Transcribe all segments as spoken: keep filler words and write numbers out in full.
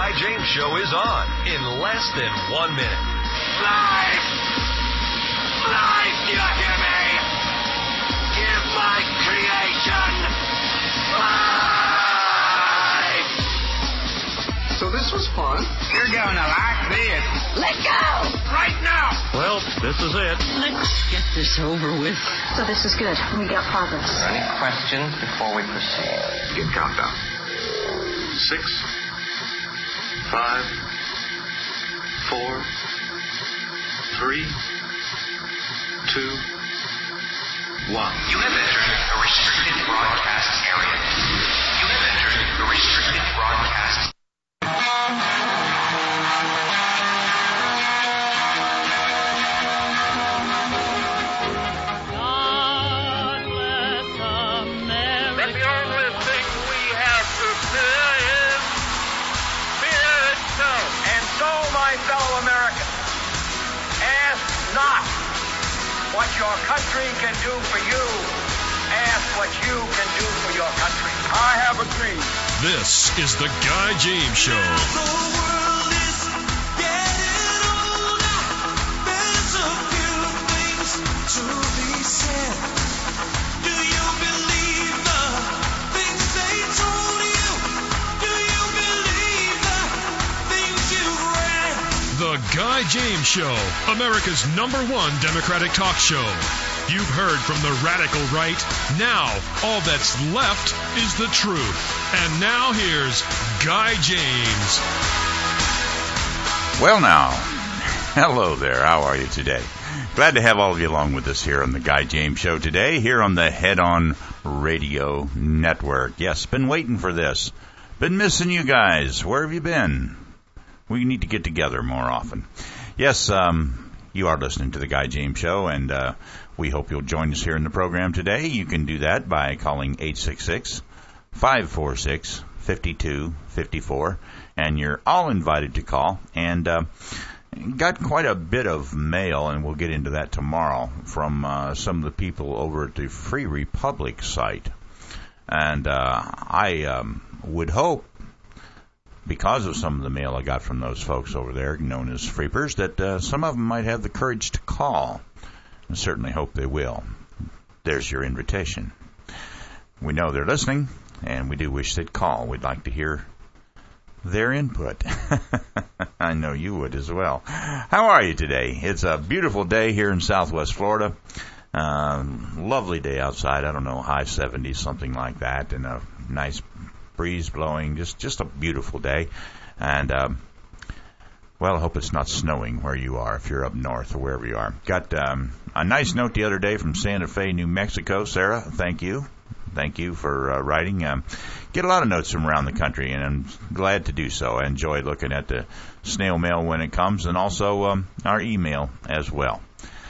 Guy James Show is on in less than one minute. Live! Live! Do you hear me? Give my creation life! So this was fun. You're going to like this. Let go! Right now! Well, this is it. Let's get this over with. So this is good. We got progress. Are there any questions before we proceed? Get countdown. Six, five, four, three, two, one. You have entered a restricted broadcast area. You have entered a restricted broadcast. God bless America. The only thing we have to fear is fear itself. And so, my fellow Americans, ask not what your country can do for you. Ask what you can do for your country. I have a dream. This is the Guy James Show. The world is getting older. There's a few things to be said. Do you believe the things they told you? Do you believe the things you've read? The Guy James Show, America's number one Democratic talk show. You've heard from the radical right. Now, all that's left is the truth. And now here's Guy James. Well now, hello there. How are you today? Glad to have all of you along with us here on the Guy James Show today, here on the Head On Radio Network. Yes, been waiting for this. Been missing you guys. Where have you been? We need to get together more often. Yes, um, you are listening to the Guy James Show, and uh, we hope you'll join us here in the program today. You can do that by calling eight six six, five four six, five two five four, and you're all invited to call. And uh, got quite a bit of mail, and we'll get into that tomorrow, from uh, some of the people over at the Free Republic site. And uh, I um, would hope, because of some of the mail I got from those folks over there, known as Freepers, that uh, some of them might have the courage to call. I certainly hope they will. There's your invitation. We know they're listening, and we do wish they'd call. We'd like to hear their input. I know you would as well. How are you today? It's a beautiful day here in Southwest Florida. Um, lovely day outside. I don't know, high seventies, something like that, and a nice breeze blowing. Just, just a beautiful day. And, um, well, I hope it's not snowing where you are, if you're up north or wherever you are. Got um, a nice note the other day from Santa Fe, New Mexico. Sarah, thank you. Thank you for uh, writing. Um, get a lot of notes from around the country, and I'm glad to do so. I enjoy looking at the snail mail when it comes, and also um, our email as well.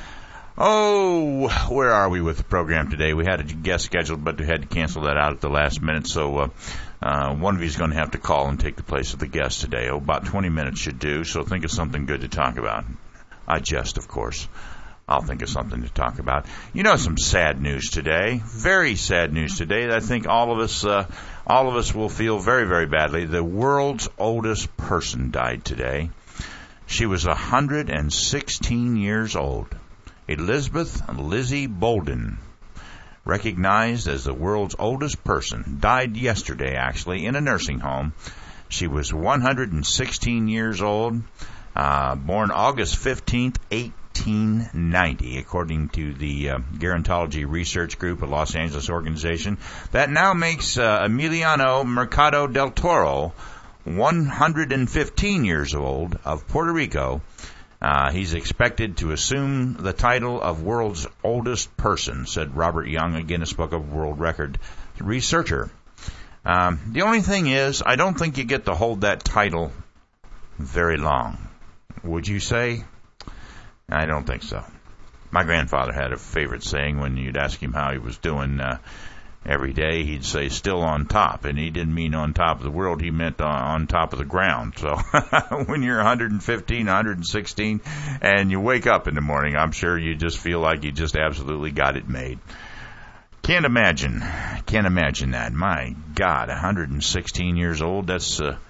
Oh, where are we with the program today? We had a guest scheduled, but we had to cancel that out at the last minute, so uh, uh, one of you is going to have to call and take the place of the guest today. Oh, about twenty minutes should do, so think of something good to talk about. I jest, of course. I'll think of something to talk about. You know, some sad news today. Very sad news today. I think all of us, uh, all of us will feel very, very badly. The world's oldest person died today. She was one hundred sixteen years old. Elizabeth Lizzie Bolden, recognized as the world's oldest person, died yesterday, actually, in a nursing home. She was one hundred sixteen years old, uh, born August fifteenth, eighteen ninety, according to the uh, Gerontology Research Group, a Los Angeles organization. That now makes uh, Emiliano Mercado del Toro one hundred fifteen years old, of Puerto Rico. Uh, he's expected to assume the title of world's oldest person, said Robert Young, a Guinness Book of World Record researcher. Um, the only thing is, I don't think you get to hold that title very long. Would you say? I don't think so. My grandfather had a favorite saying when you'd ask him how he was doing uh, every day. He'd say, still on top. And he didn't mean on top of the world. He meant on, on top of the ground. So when you're one hundred fifteen, one hundred sixteen, and you wake up in the morning, I'm sure you just feel like you just absolutely got it made. Can't imagine. Can't imagine that. My God, one hundred sixteen years old. That's uh,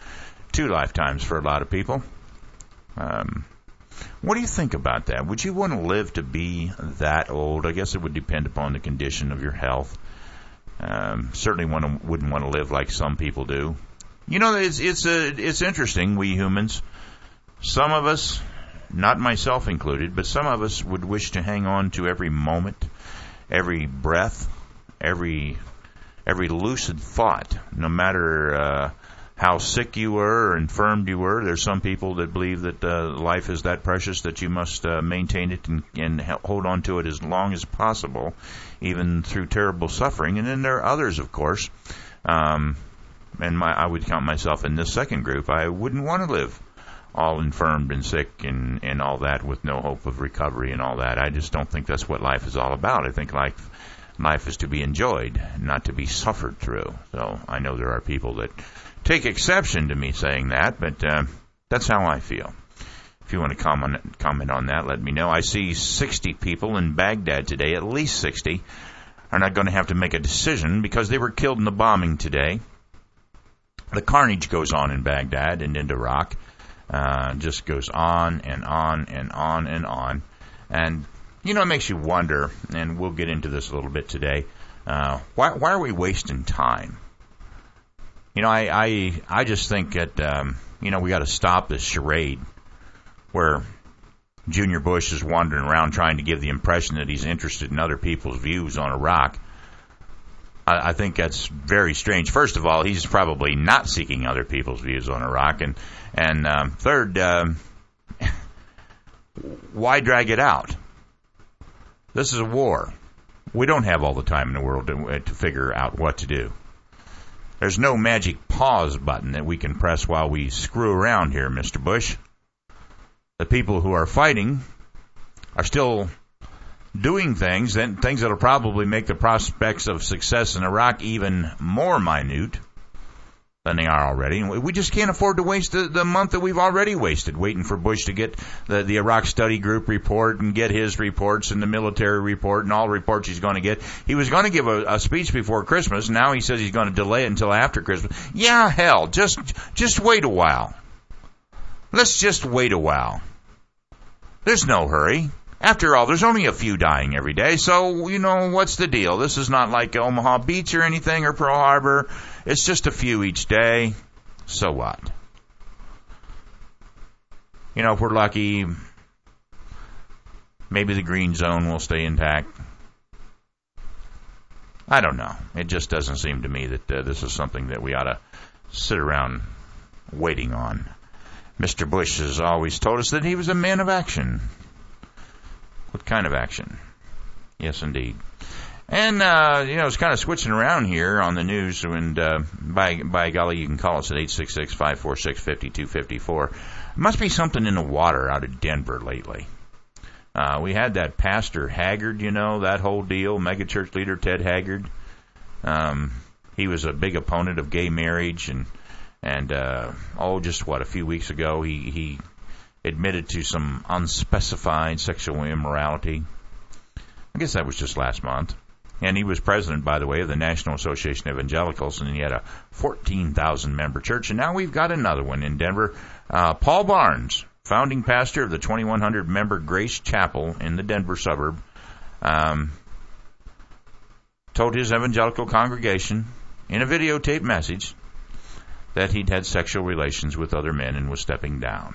two lifetimes for a lot of people. Um, what do you think about that? Would you want to live to be that old? I guess it would depend upon the condition of your health. Um, certainly want to, wouldn't want to live like some people do. You know, it's it's a, it's interesting, we humans. Some of us, not myself included, but some of us would wish to hang on to every moment, every breath, every every lucid thought, no matter uh, how sick you were or infirmed you were. There's some people that believe that uh, life is that precious that you must uh, maintain it and, and hold on to it as long as possible, even through terrible suffering. And then there are others, of course, um, and my, I would count myself in this second group. I wouldn't want to live all infirmed and sick and, and all that with no hope of recovery and all that. I just don't think that's what life is all about. I think life life is to be enjoyed, not to be suffered through. So I know there are people that take exception to me saying that, but uh, that's how I feel. If you want to comment comment on that, let me know. I see sixty people in Baghdad today, at least sixty, are not going to have to make a decision because they were killed in the bombing today. The carnage goes on in Baghdad and in Iraq. Uh, just goes on and on and on and on. And, you know, it makes you wonder, and we'll get into this a little bit today, uh, why, why are we wasting time? You know, I, I, I just think that, um, you know, we got to stop this charade where Junior Bush is wandering around trying to give the impression that he's interested in other people's views on Iraq. I, I think that's very strange. First of all, he's probably not seeking other people's views on Iraq. And, and um, third, um, why drag it out? This is a war. We don't have all the time in the world to, to figure out what to do. There's no magic pause button that we can press while we screw around here, Mister Bush. The people who are fighting are still doing things, and things that will probably make the prospects of success in Iraq even more minute than they are already. We just can't afford to waste the, the month that we've already wasted waiting for Bush to get the, the Iraq Study Group report and get his reports and the military report and all the reports he's going to get. He was going to give a, a speech before Christmas. Now he says he's going to delay it until after Christmas. Yeah, hell, just just wait a while. Let's just wait a while. There's no hurry. After all, there's only a few dying every day, so, you know, what's the deal? This is not like Omaha Beach or anything or Pearl Harbor. It's just a few each day. So what? You know, if we're lucky, maybe the green zone will stay intact. I don't know. It just doesn't seem to me that uh, this is something that we ought to sit around waiting on. Mister Bush has always told us that he was a man of action. What kind of action? Yes, indeed. And, uh, you know, it's kind of switching around here on the news, and uh, by by golly, you can call us at eight six six, five four six, five two five four. It must be something in the water out of Denver lately. Uh, we had that Pastor Haggard, you know, that whole deal, megachurch leader Ted Haggard. Um, he was a big opponent of gay marriage, and, and uh, oh, just what, a few weeks ago, he... he admitted to some unspecified sexual immorality. I guess that was just last month. And he was president, by the way, of the National Association of Evangelicals, and he had a fourteen thousand member church. And now we've got another one in Denver. Uh, Paul Barnes, founding pastor of the twenty-one hundred member Grace Chapel in the Denver suburb, um, told his evangelical congregation in a videotape message that he'd had sexual relations with other men and was stepping down.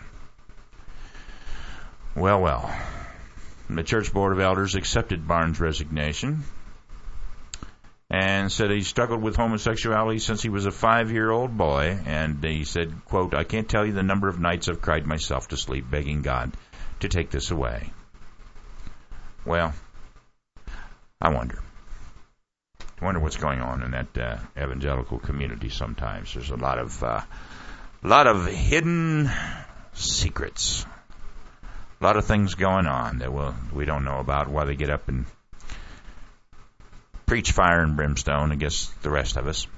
Well, well, the Church Board of Elders accepted Barnes' resignation and said he struggled with homosexuality since he was a five-year-old boy, and he said, quote, "I can't tell you the number of nights I've cried myself to sleep begging God to take this away." Well, I wonder. I wonder what's going on in that uh, evangelical community sometimes. There's a lot of, uh, lot of hidden secrets. A lot of things going on that we'll, we don't know about, why they get up and preach fire and brimstone against the rest of us.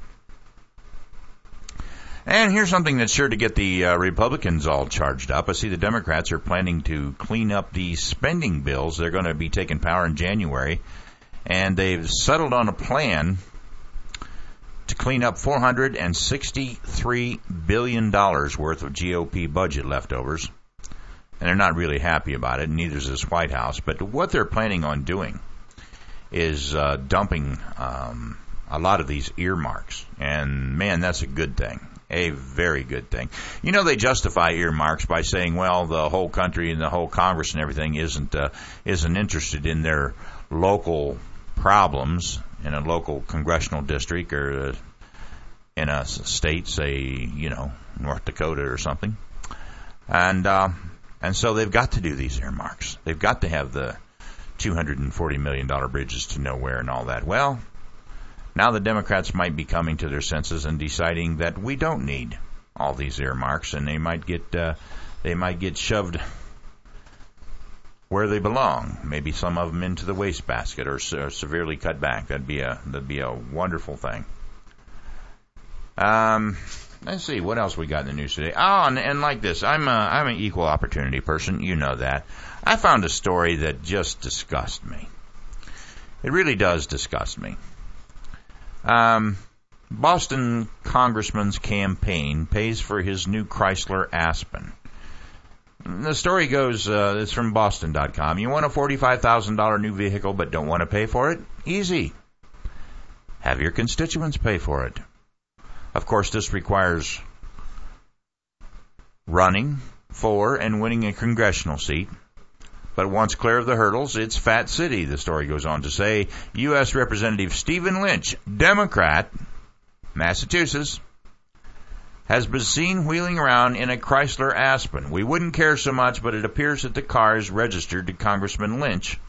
And here's something that's sure to get the uh, Republicans all charged up. I see the Democrats are planning to clean up the spending bills. They're going to be taking power in January, and they've settled on a plan to clean up four hundred sixty-three billion dollars worth of G O P budget leftovers. And they're not really happy about it, and neither is this White House. But what they're planning on doing is uh, dumping um, a lot of these earmarks. And, man, that's a good thing. A very good thing. You know, they justify earmarks by saying, well, the whole country and the whole Congress and everything isn't uh, isn't interested in their local problems in a local congressional district or uh, in a state, say, you know, North Dakota or something. And uh, and so they've got to do these earmarks. They've got to have the two hundred forty million dollars bridges to nowhere and all that. Well, now the Democrats might be coming to their senses and deciding that we don't need all these earmarks, and they might get uh, they might get shoved where they belong. Maybe some of them into the wastebasket or, se- or severely cut back. That'd be a that'd be a wonderful thing. Um, let's see what else we got in the news today. Oh, and, and like this, I'm a, I'm an equal opportunity person. You know that. I found a story that just disgusts me. It really does disgust me. Um, Boston congressman's campaign pays for his new Chrysler Aspen. The story goes, uh, it's from Boston dot com. You want a forty-five thousand dollars new vehicle but don't want to pay for it? Easy. Have your constituents pay for it. Of course, this requires running for and winning a congressional seat. But once clear of the hurdles, it's Fat City, the story goes on to say. U S Representative Stephen Lynch, Democrat, Massachusetts, has been seen wheeling around in a Chrysler Aspen. We wouldn't care so much, but it appears that the car is registered to Congressman Lynch.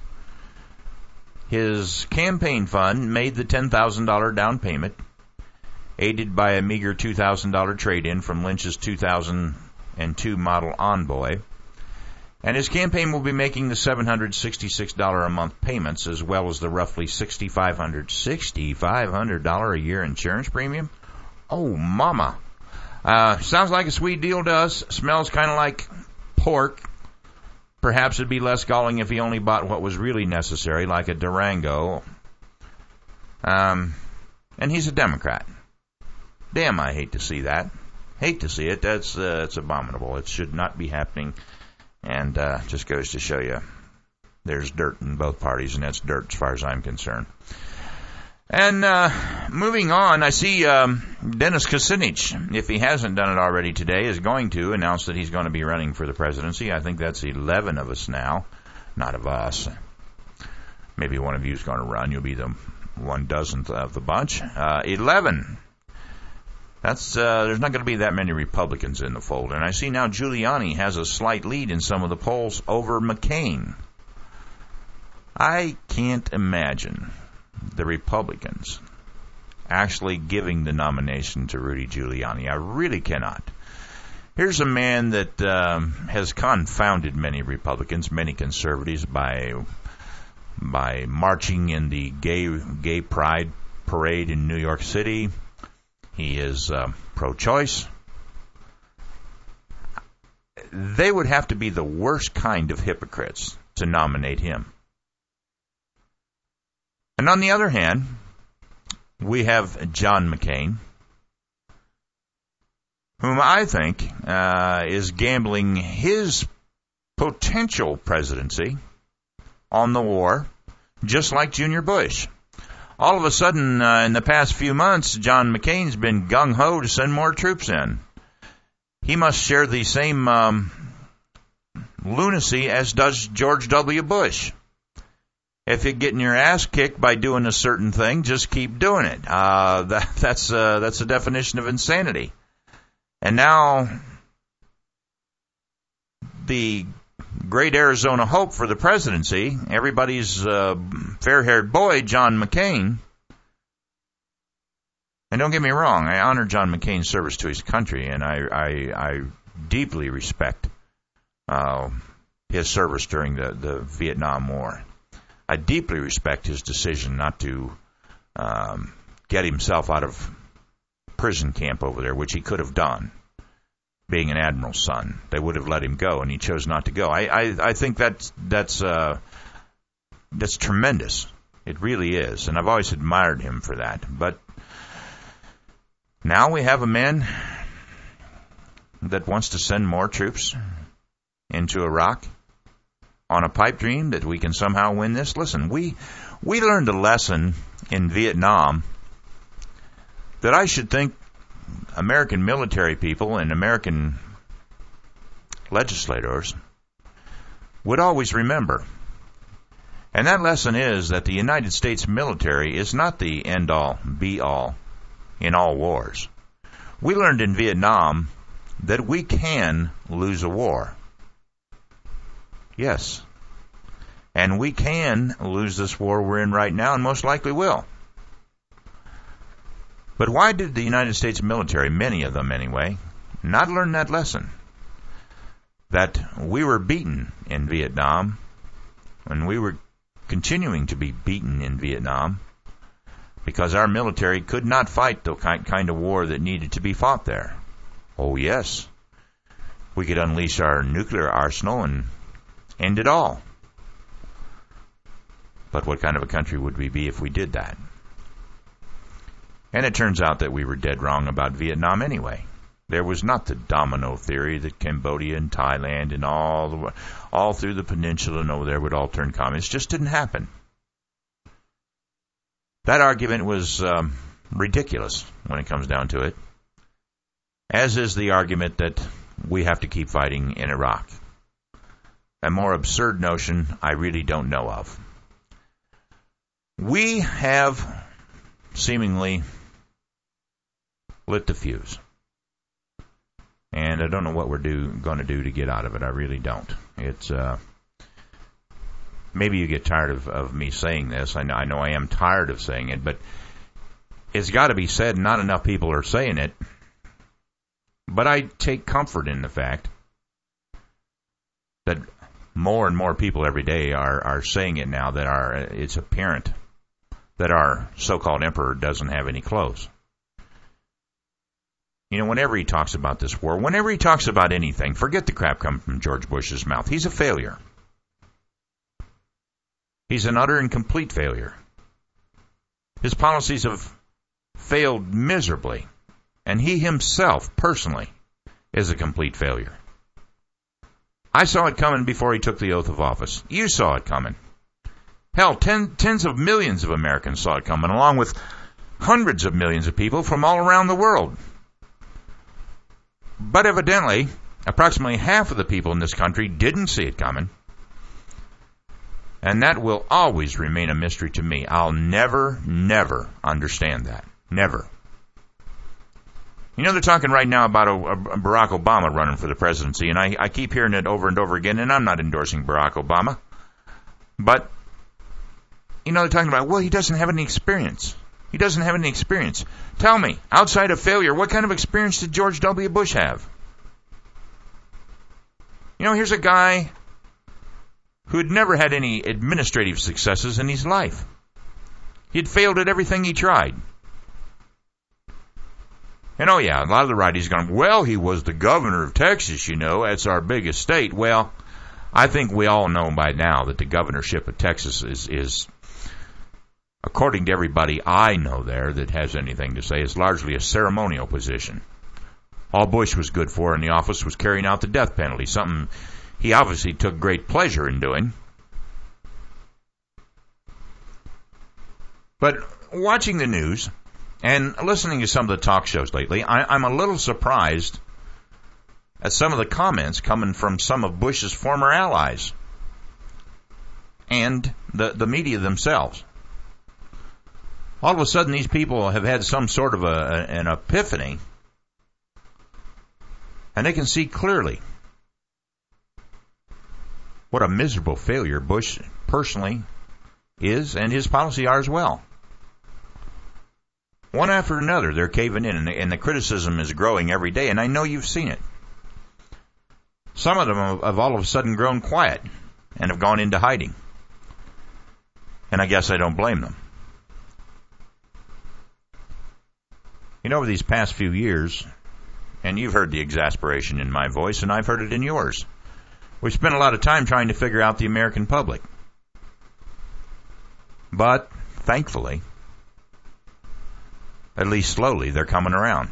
His campaign fund made the ten thousand dollars down payment, aided by a meager two thousand dollars trade-in from Lynch's two thousand two model Envoy. And his campaign will be making the seven hundred sixty-six dollars a month payments, as well as the roughly six thousand five hundred dollars six thousand five hundred dollars a year insurance premium. Oh, mama. Uh, sounds like a sweet deal to us. Smells kind of like pork. Perhaps it'd be less galling if he only bought what was really necessary, like a Durango. Um, and he's a Democrat. Damn, I hate to see that. Hate to see it. That's uh, it's abominable. It should not be happening. And uh, just goes to show you there's dirt in both parties, and that's dirt as far as I'm concerned. And uh, moving on, I see um, Dennis Kucinich, if he hasn't done it already today, is going to announce that he's going to be running for the presidency. I think that's eleven of us now, not of us. Maybe one of you is going to run. You'll be the one dozenth of the bunch. Uh, eleven. That's uh, there's not going to be that many Republicans in the fold. And I see now Giuliani has a slight lead in some of the polls over McCain. I can't imagine the Republicans actually giving the nomination to Rudy Giuliani. I really cannot. Here's a man that um, has confounded many Republicans, many conservatives by by marching in the gay gay pride parade in New York City. He is uh, pro-choice. They would have to be the worst kind of hypocrites to nominate him. And on the other hand, we have John McCain, whom I think uh, is gambling his potential presidency on the war, just like Junior Bush. All of a sudden, uh, in the past few months, John McCain's been gung-ho to send more troops in. He must share the same um, lunacy as does George W. Bush. If you're getting your ass kicked by doing a certain thing, just keep doing it. Uh, that, that's uh, that's the definition of insanity. And now, the great Arizona hope for the presidency, everybody's uh, fair-haired boy, John McCain. And don't get me wrong, I honor John McCain's service to his country, and I I, I deeply respect uh, his service during the, the Vietnam War. I deeply respect his decision not to um, get himself out of prison camp over there, which he could have done. Being an admiral's son, they would have let him go, and he chose not to go. I, I, I think that's that's uh, that's tremendous. It really is, and I've always admired him for that. But Now we have a man that wants to send more troops into Iraq on a pipe dream that we can somehow win this. Listen, we we learned a lesson in Vietnam that I should think American military people and American legislators would always remember. And that lesson is that the United States military is not the end-all, be-all in all wars. We learned in Vietnam that we can lose a war. Yes. And we can lose this war we're in right now, and most likely will. But why did the United States military, many of them anyway, not learn that lesson? That we were beaten in Vietnam, and we were continuing to be beaten in Vietnam, because our military could not fight the kind of war that needed to be fought there. Oh, yes. We could unleash our nuclear arsenal and end it all. But what kind of a country would we be if we did that? And it turns out that we were dead wrong about Vietnam anyway. There was not the domino theory that Cambodia and Thailand and all the, all through the peninsula and over there would all turn communist. It just didn't happen. That argument was um, ridiculous when it comes down to it, as is the argument that we have to keep fighting in Iraq. A more absurd notion I really don't know of. We have seemingly lit the fuse. And I don't know what we're do, going to do to get out of it. I really don't. It's uh, maybe you get tired of, of me saying this. I know, I know I am tired of saying it, but it's got to be said, and not enough people are saying it. But I take comfort in the fact that more and more people every day are, are saying it now, that our, it's apparent that our so-called emperor doesn't have any clothes. You know, whenever he talks about this war, whenever he talks about anything, forget the crap coming from George Bush's mouth. He's a failure. He's an utter and complete failure. His policies have failed miserably, and he himself, personally, is a complete failure. I saw it coming before he took the oath of office. You saw it coming. Hell, ten, tens of millions of Americans saw it coming, along with hundreds of millions of people from all around the world. But evidently, approximately half of the people in this country didn't see it coming. And that will always remain a mystery to me. I'll never, never understand that. Never. You know, they're talking right now about a, a Barack Obama running for the presidency, and I, I keep hearing it over and over again, and I'm not endorsing Barack Obama. But, you know, they're talking about, well, he doesn't have any experience. He doesn't have any experience. Tell me, outside of failure, what kind of experience did George W. Bush have? You know, here's a guy who had never had any administrative successes in his life. He'd failed at everything he tried. And oh yeah, a lot of the righties are going, well, he was the governor of Texas, you know, that's our biggest state. Well, I think we all know by now that the governorship of Texas is, is according to everybody I know there that has anything to say, is largely a ceremonial position. All Bush was good for in the office was carrying out the death penalty, something he obviously took great pleasure in doing. But watching the news and listening to some of the talk shows lately, I, I'm a little surprised at some of the comments coming from some of Bush's former allies and the, the media themselves. All of a sudden, these people have had some sort of a, an epiphany, and they can see clearly what a miserable failure Bush personally is, and his policy are as well. One after another, they're caving in, and the, and the criticism is growing every day, and I know you've seen it. Some of them have, have all of a sudden grown quiet and have gone into hiding. And I guess I don't blame them. You know, over these past few years, and you've heard the exasperation in my voice, and I've heard it in yours, we've spent a lot of time trying to figure out the American public. But, thankfully, At least slowly, they're coming around.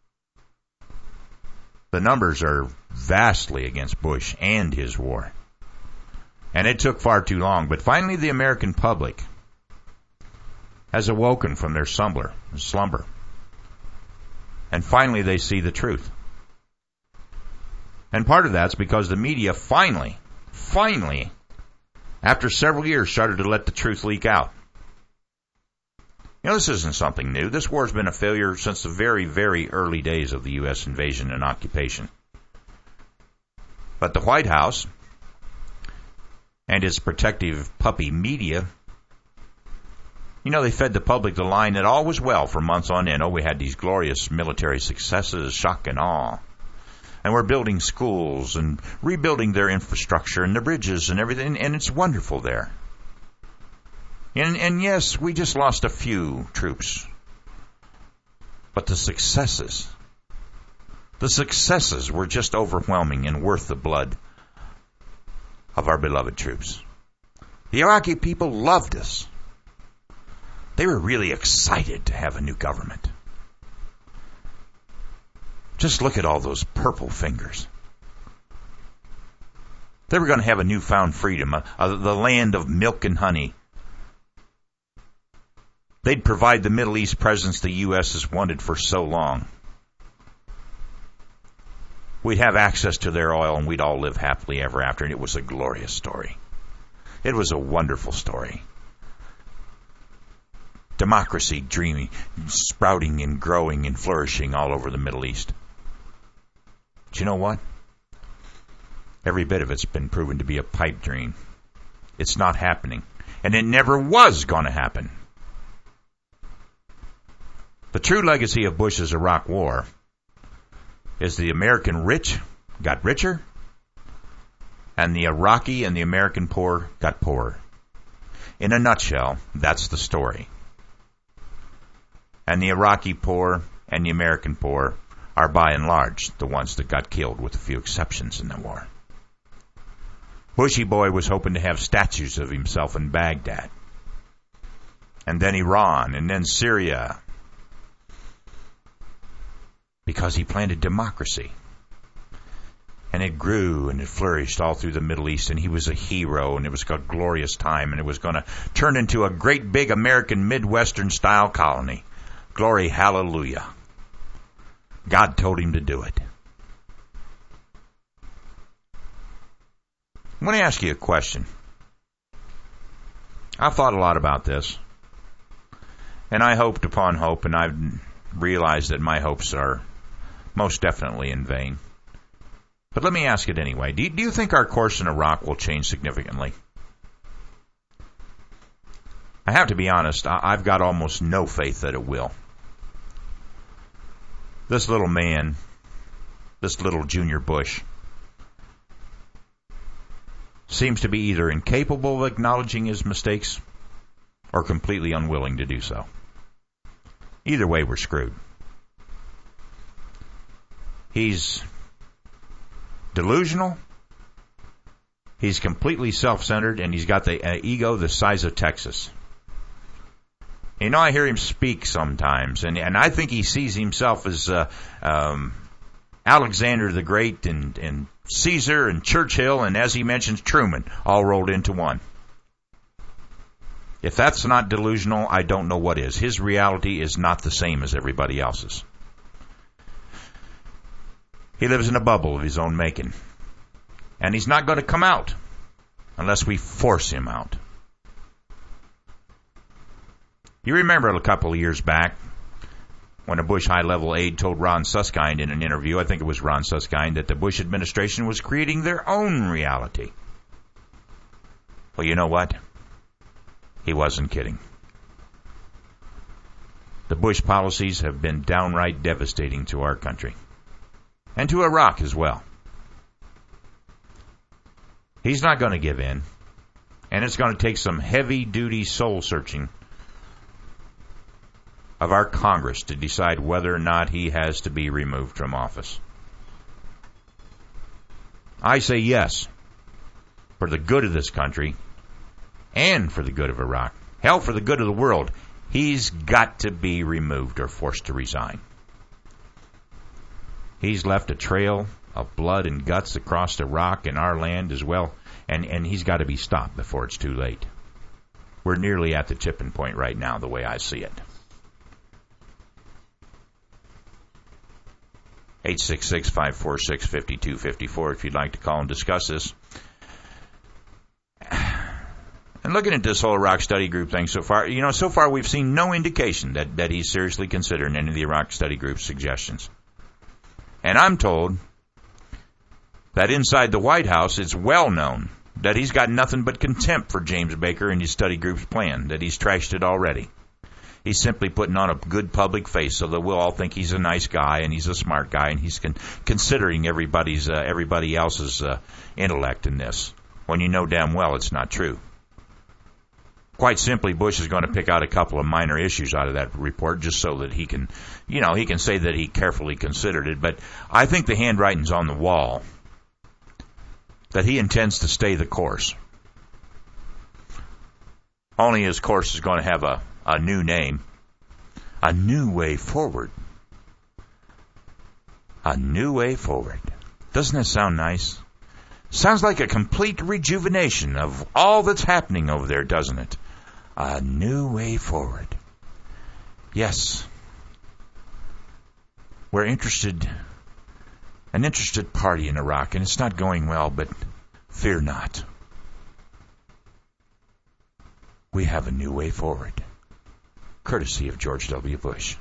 The numbers are vastly against Bush and his war. And it took far too long, but finally the American public has awoken from their slumber, slumber. And finally they see the truth. And part of that's because the media finally, finally, after several years, started to let the truth leak out. You know, this isn't something new. This war's been a failure since the very, very early days of the U S invasion and occupation. But the White House and its protective puppy media, you know, they fed the public the line that all was well for months on end. Oh, we had these glorious military successes, shock and awe. And we're building schools and rebuilding their infrastructure and the bridges and everything, and it's wonderful there. And, and yes, we just lost a few troops. But the successes, the successes were just overwhelming and worth the blood of our beloved troops. The Iraqi people loved us. They were really excited to have a new government. Just look at all those purple fingers. They were going to have a newfound freedom, a, a, the land of milk and honey. They'd provide the Middle East presence the U S has wanted for so long. We'd have access to their oil and we'd all live happily ever after, and it was a glorious story. It was a wonderful story. Democracy dreaming, sprouting and growing and flourishing all over the Middle East. But you know what? Every bit of it's been proven to be a pipe dream. It's not happening. And it never was going to happen. The true legacy of Bush's Iraq War is the American rich got richer, and the Iraqi and the American poor got poorer. In a nutshell, that's the story. And the Iraqi poor and the American poor are by and large the ones that got killed, with a few exceptions in the war. Bushy boy was hoping to have statues of himself in Baghdad, and then Iran, and then Syria, because he planted democracy. And it grew and it flourished all through the Middle East, and he was a hero, and it was a glorious time, and it was going to turn into a great big American Midwestern-style colony. Glory, hallelujah. God told him to do it. I want to ask you a question. I've thought a lot about this, and I hoped upon hope, and I've realized that my hopes are most definitely in vain. But let me ask it anyway. Do you, do you think our course in Iraq will change significantly? I have to be honest, I, I've got almost no faith that it will. This little man, this little Junior Bush, seems to be either incapable of acknowledging his mistakes or completely unwilling to do so. Either way, we're screwed. He's delusional, he's completely self-centered, and he's got the uh, ego the size of Texas. You know, I hear him speak sometimes, and, and I think he sees himself as uh, um, Alexander the Great and, and Caesar and Churchill, and as he mentions, Truman, all rolled into one. If that's not delusional, I don't know what is. His reality is not the same as everybody else's. He lives in a bubble of his own making. And he's not going to come out unless we force him out. You remember a couple of years back when a Bush high-level aide told Ron Suskind in an interview, I think it was Ron Suskind, that the Bush administration was creating their own reality. Well, you know what? He wasn't kidding. The Bush policies have been downright devastating to our country. And to Iraq as well. He's not going to give in. And it's going to take some heavy-duty soul-searching of our Congress to decide whether or not he has to be removed from office. I say yes, for the good of this country and for the good of Iraq. Hell, for the good of the world. He's got to be removed or forced to resign. He's left a trail of blood and guts across Iraq and our land as well, and, and he's got to be stopped before it's too late. We're nearly at the tipping point right now, the way I see it. eight six six, five four six, five two five four if you'd like to call and discuss this. And looking at this whole Iraq Study Group thing so far, you know, so far we've seen no indication that, that he's seriously considering any of the Iraq Study Group's suggestions. And I'm told that inside the White House, it's well known that he's got nothing but contempt for James Baker and his study group's plan, that he's trashed it already. He's simply putting on a good public face so that we'll all think he's a nice guy and he's a smart guy and he's con- considering everybody's uh, everybody else's uh, intellect in this, when you know damn well it's not true. Quite simply, Bush is going to pick out a couple of minor issues out of that report just so that he can, you know, he can say that he carefully considered it. But I think the handwriting's on the wall that he intends to stay the course. Only his course is going to have a, a new name. A new way forward. A new way forward. Doesn't that sound nice? Sounds like a complete rejuvenation of all that's happening over there, doesn't it? A new way forward. Yes. We're interested, an interested party in Iraq, and it's not going well, but fear not. We have a new way forward, courtesy of George W. Bush.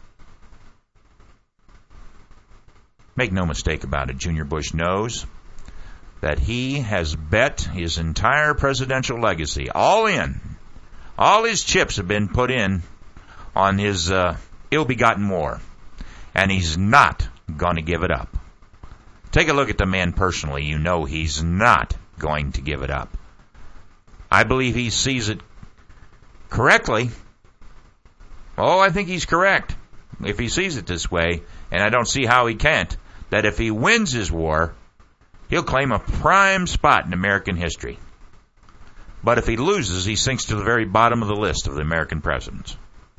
Make no mistake about it, Junior Bush knows that he has bet his entire presidential legacy, all in, all his chips have been put in on his uh, ill-begotten war, and he's not going to give it up. Take a look at the man personally. You know he's not going to give it up. I believe he sees it correctly. Oh, I think he's correct if he sees it this way, and I don't see how he can't, that if he wins his war, he'll claim a prime spot in American history. But if he loses, he sinks to the very bottom of the list of the American presidents.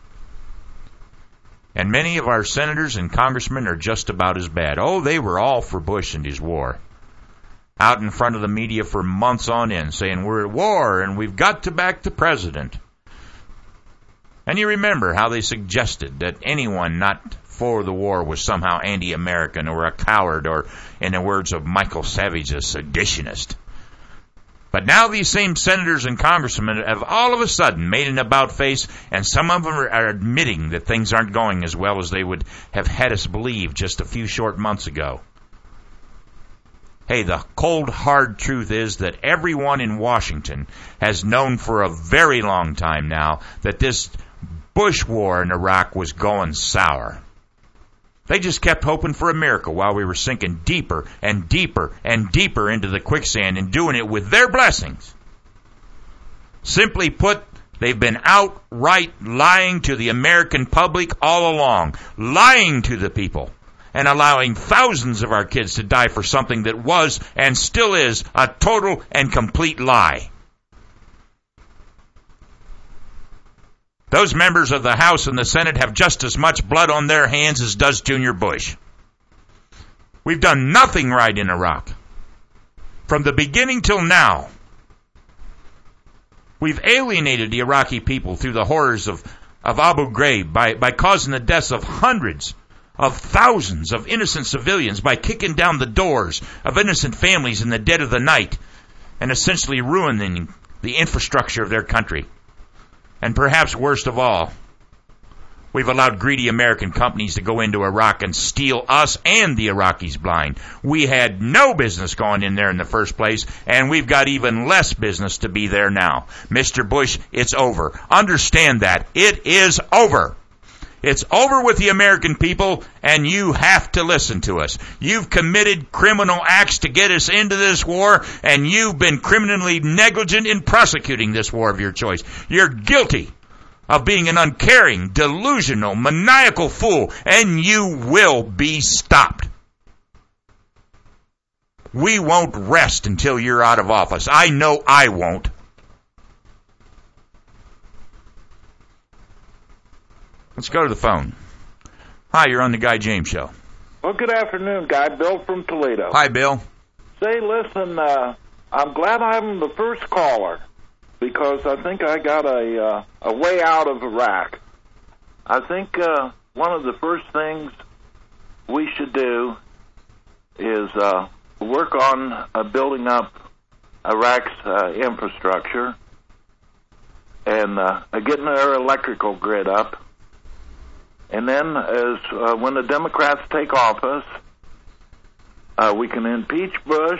And many of our senators and congressmen are just about as bad. Oh, they were all for Bush and his war. Out in front of the media for months on end, saying we're at war and we've got to back the president. And you remember how they suggested that anyone not for the war was somehow anti-American or a coward or, in the words of Michael Savage, a seditionist. But now these same senators and congressmen have all of a sudden made an about-face, and some of them are admitting that things aren't going as well as they would have had us believe just a few short months ago. Hey, the cold, hard truth is that everyone in Washington has known for a very long time now that this Bush war in Iraq was going sour. They just kept hoping for a miracle while we were sinking deeper and deeper and deeper into the quicksand and doing it with their blessings. Simply put, they've been outright lying to the American public all along, lying to the people, and allowing thousands of our kids to die for something that was and still is a total and complete lie. Those members of the House and the Senate have just as much blood on their hands as does Junior Bush. We've done nothing right in Iraq. From the beginning till now, we've alienated the Iraqi people through the horrors of, of Abu Ghraib by, by causing the deaths of hundreds of thousands of innocent civilians, by kicking down the doors of innocent families in the dead of the night and essentially ruining the infrastructure of their country. And perhaps worst of all, we've allowed greedy American companies to go into Iraq and steal us and the Iraqis blind. We had no business going in there in the first place, and we've got even less business to be there now. Mister Bush, it's over. Understand that. It is over. It's over with the American people, and you have to listen to us. You've committed criminal acts to get us into this war, and you've been criminally negligent in prosecuting this war of your choice. You're guilty of being an uncaring, delusional, maniacal fool, and you will be stopped. We won't rest until you're out of office. I know I won't. Let's go to the phone. Hi, you're on the Guy James Show. Well, good afternoon, Guy. Bill from Toledo. Hi, Bill. Say, listen, uh, I'm glad I'm the first caller because I think I got a uh, a way out of Iraq. I think uh, one of the first things we should do is uh, work on uh, building up Iraq's uh, infrastructure and uh, getting their electrical grid up. And then, as uh, when the Democrats take office, uh, we can impeach Bush,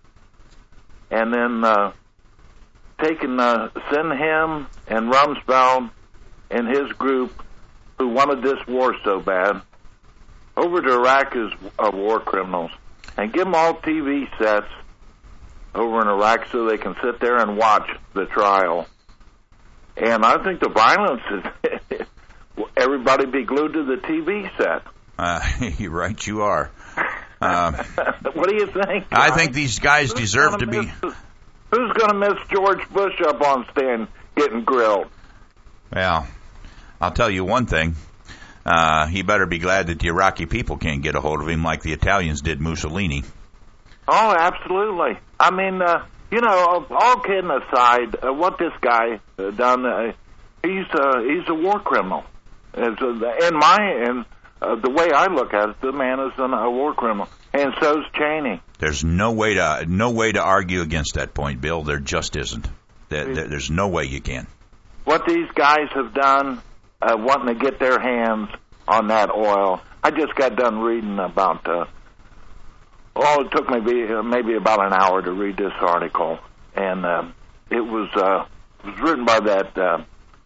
and then uh, take and uh, send him and Rumsfeld and his group, who wanted this war so bad, over to Iraq as uh, war criminals, and give them all T V sets over in Iraq so they can sit there and watch the trial. And I think the violence is... everybody be glued to the T V set. Uh, you're right, you are. Uh, what do you think? I think these guys who's deserve to miss, be... Who's going to miss George Bush up on stand getting grilled? Well, I'll tell you one thing. Uh, he better be glad that the Iraqi people can't get a hold of him like the Italians did Mussolini. Oh, absolutely. I mean, uh, you know, all kidding aside, uh, what this guy uh, done, uh, he's, uh, he's a war criminal. As a, in my, and uh, the way I look at it, the man is an, a war criminal, and so's Cheney. There's no way to no way to argue against that point, Bill. There just isn't. There, there, there's no way you can. What these guys have done, uh, wanting to get their hands on that oil. I just got done reading about. Uh, oh, it took maybe uh, maybe about an hour to read this article, and uh, it was uh, it was written by that. Uh,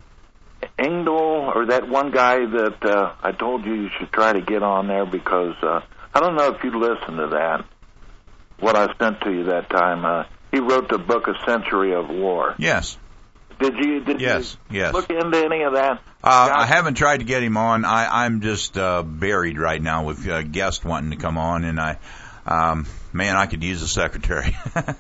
Engdahl, or that one guy that uh, I told you you should try to get on there because uh, I don't know if you listened to that, what I sent to you that time. Uh, he wrote the book A Century of War. Yes. Did you Did yes, you yes. look into any of that? Uh, I haven't tried to get him on. I, I'm just uh, buried right now with uh, guests wanting to come on, and I, um, man, I could use a secretary.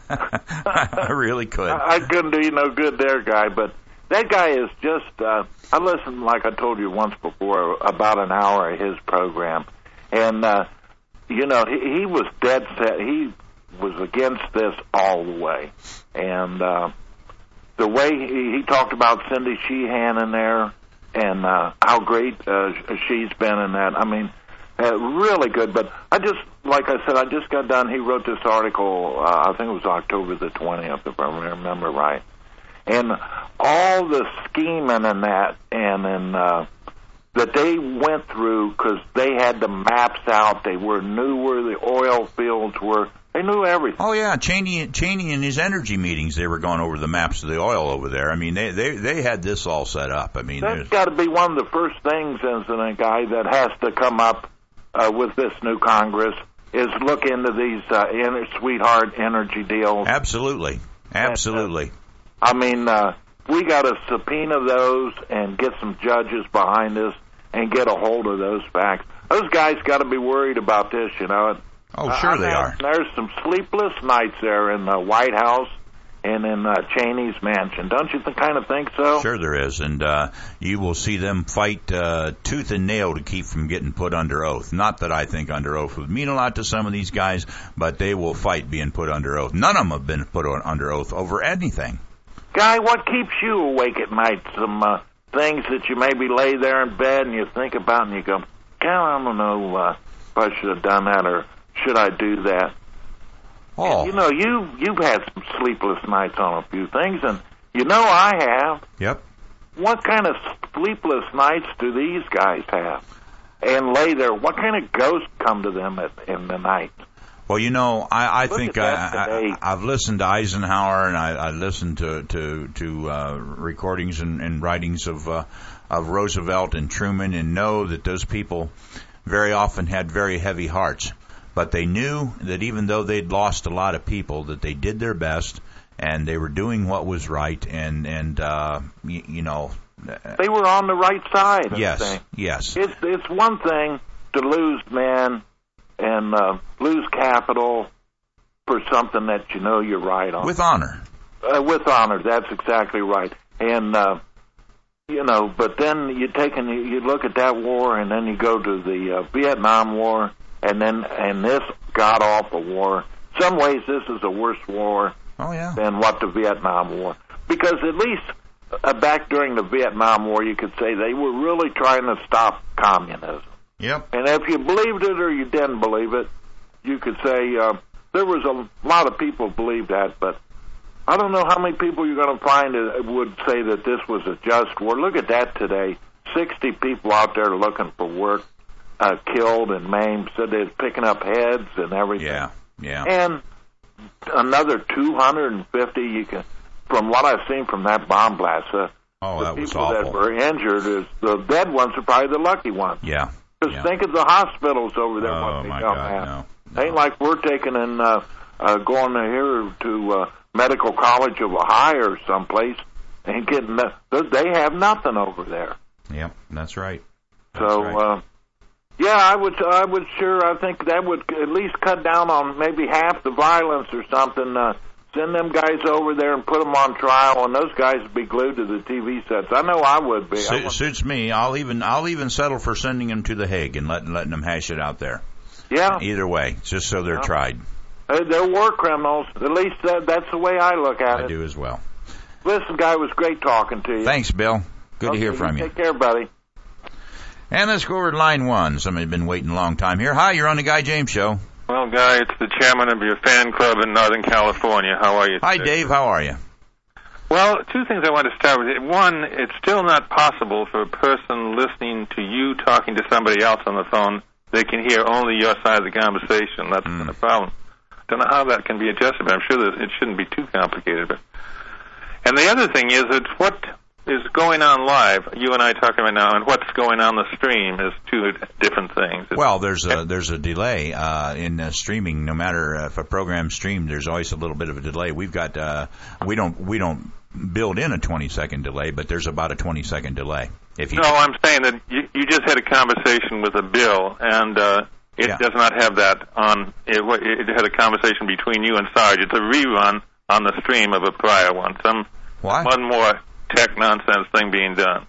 I really could. I, I couldn't do you no good there, guy, but... That guy is just, uh, I listened, like I told you once before, about an hour of his program. And, uh, you know, he, he was dead set. He was against this all the way. And uh, the way he, he talked about Cindy Sheehan in there and uh, how great uh, she's been in that, I mean, uh, really good. But I just, like I said, I just got done. He wrote this article, uh, I think it was October the twentieth, if I remember right. And all the scheming and that, and and uh, that they went through because they had the maps out. They were knew where the oil fields were. They knew everything. Oh yeah, Cheney, Cheney in his energy meetings, they were going over the maps of the oil over there. I mean, they they they had this all set up. I mean, that's got to be one of the first things as a guy that has to come up uh, with this new Congress is look into these uh, inner, sweetheart energy deals. Absolutely, absolutely. And, uh, I mean, uh, we got to subpoena those and get some judges behind us and get a hold of those facts. Those guys got to be worried about this, you know. Oh, sure uh, they are. There's some sleepless nights there in the White House and in uh, Cheney's mansion. Don't you th- kind of think so? Sure there is, and uh, you will see them fight uh, tooth and nail to keep from getting put under oath. Not that I think under oath would mean a lot to some of these guys, but they will fight being put under oath. None of them have been put on, under oath over anything. Guy, what keeps you awake at night? Some uh, things that you maybe lay there in bed and you think about and you go, God, I don't know uh, if I should have done that or should I do that? Oh. You know, you, you've had some sleepless nights on a few things, and you know I have. Yep. What kind of sleepless nights do these guys have? And lay there, what kind of ghosts come to them at, in the night? Well, you know, I, I Look think at I, today. I, I've listened to Eisenhower and I, I listened to to, to uh, recordings and, and writings of uh, of Roosevelt and Truman, and know that those people very often had very heavy hearts. But they knew that even though they'd lost a lot of people, that they did their best and they were doing what was right. And and uh, you, you know, they were on the right side. Yes, thing. yes. It's it's one thing to lose men and uh, lose capital for something that you know you're right on. With honor. Uh, with honor, that's exactly right. And uh, you know, but then you take and you you look at that war, and then you go to the uh, Vietnam War, and then and this god-awful war. Some ways, this is a worse war oh, yeah. than what the Vietnam War. Because at least uh, back during the Vietnam War, you could say they were really trying to stop communism. Yep. And if you believed it or you didn't believe it, you could say uh, there was a lot of people believed that, but I don't know how many people you're going to find that would say that this was a just war. Look at that today. sixty people out there looking for work, uh, killed and maimed, so they're picking up heads and everything. Yeah, yeah. And another two hundred fifty, you can, from what I've seen from that bomb blast, uh, oh, the that was people awful. that were injured, is the dead ones are probably the lucky ones. Yeah. Just yeah. think of the hospitals over there. Oh, what they my don't God, have. no. no. Ain't like we're taking in, uh, uh, going here to uh, Medical College of Ohio or someplace and getting that. They have nothing over there. Yep, that's right. That's so, right. Uh, yeah, I would, I would sure, I think that would at least cut down on maybe half the violence or something. Uh, send them guys over there and put them on trial, and those guys would be glued to the T V sets. I know I would be. Su- I would. Suits me. I'll even I'll even settle for sending them to The Hague and letting letting them hash it out there. Yeah. Either way, just so they're yeah. tried. Uh, they're war criminals. At least that, that's the way I look at I it. I do as well. Listen, guy, it was great talking to you. Thanks, Bill. Good okay, to hear from you. Take care, buddy. And let's go over to line one. Somebody's been waiting a long time here. Hi, you're on the Guy James Show. Well, Guy, it's the chairman of your fan club in Northern California. How are you today? Hi, Dave. How are you? Well, two things I want to start with. One, it's still not possible for a person listening to you talking to somebody else on the phone. They can hear only your side of the conversation. That's mm. the problem. Don't know how that can be adjusted, but I'm sure that it shouldn't be too complicated. But and the other thing is that what is going on live, you and I talking right now, and what's going on the stream is two different things. Well, there's a there's a delay uh, in uh, streaming. No matter uh, if a program's streamed, there's always a little bit of a delay. We've got uh, we don't we don't build in a twenty second delay, but there's about a twenty second delay. If you no, I'm saying that you, you just had a conversation with a Bill, and uh, it yeah. does not have that on. It, it had a conversation between you and Sarge. It's a rerun on the stream of a prior one. Some Why? one more tech nonsense thing being done.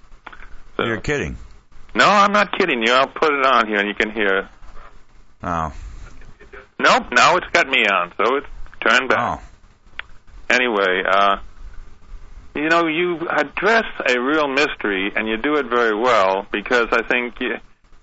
So, You're kidding. No, I'm not kidding you. I'll put it on here and you can hear it. Oh. Nope, now it's got me on, so it's turned back. Oh. Anyway, uh, you know, you address a real mystery and you do it very well because I think you,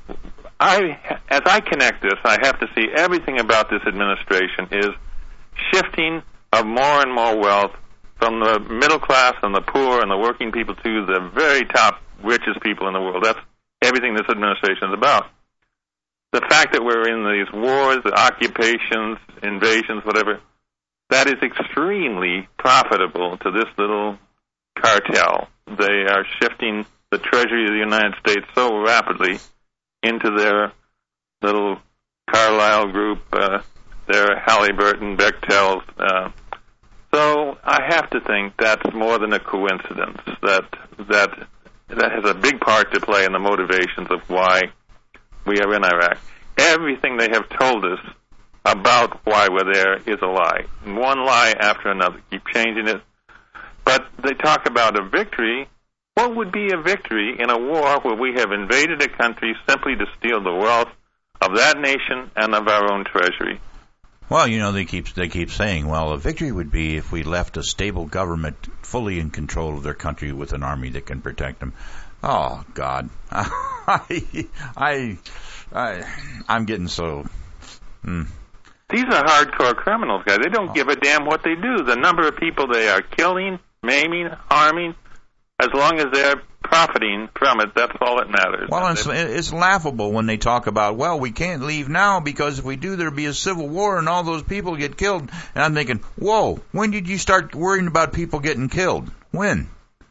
I, as I connect this, I have to see everything about this administration is shifting of more and more wealth from the middle class and the poor and the working people to the very top richest people in the world. That's everything this administration is about. The fact that we're in these wars, the occupations, invasions, whatever, that is extremely profitable to this little cartel. They are shifting the treasury of the United States so rapidly into their little Carlyle group, uh, their Halliburton, Bechtel's, uh, so I have to think that's more than a coincidence. That that that has a big part to play in the motivations of why we are in Iraq. Everything they have told us about why we're there is a lie. One lie after another. Keep changing it. But they talk about a victory. What would be a victory in a war where we have invaded a country simply to steal the wealth of that nation and of our own treasury? Well, you know, they keep they keep saying, well, a victory would be if we left a stable government fully in control of their country with an army that can protect them. Oh, God. I, I, I, I'm getting so... Hmm. These are hardcore criminals, guys. They don't oh. give a damn what they do. The number of people they are killing, maiming, harming, as long as they're profiting from it, that's all that matters. Well, it's, it's laughable when they talk about, well, we can't leave now because if we do, there'll be a civil war and all those people get killed. And I'm thinking, whoa, when did you start worrying about people getting killed? When?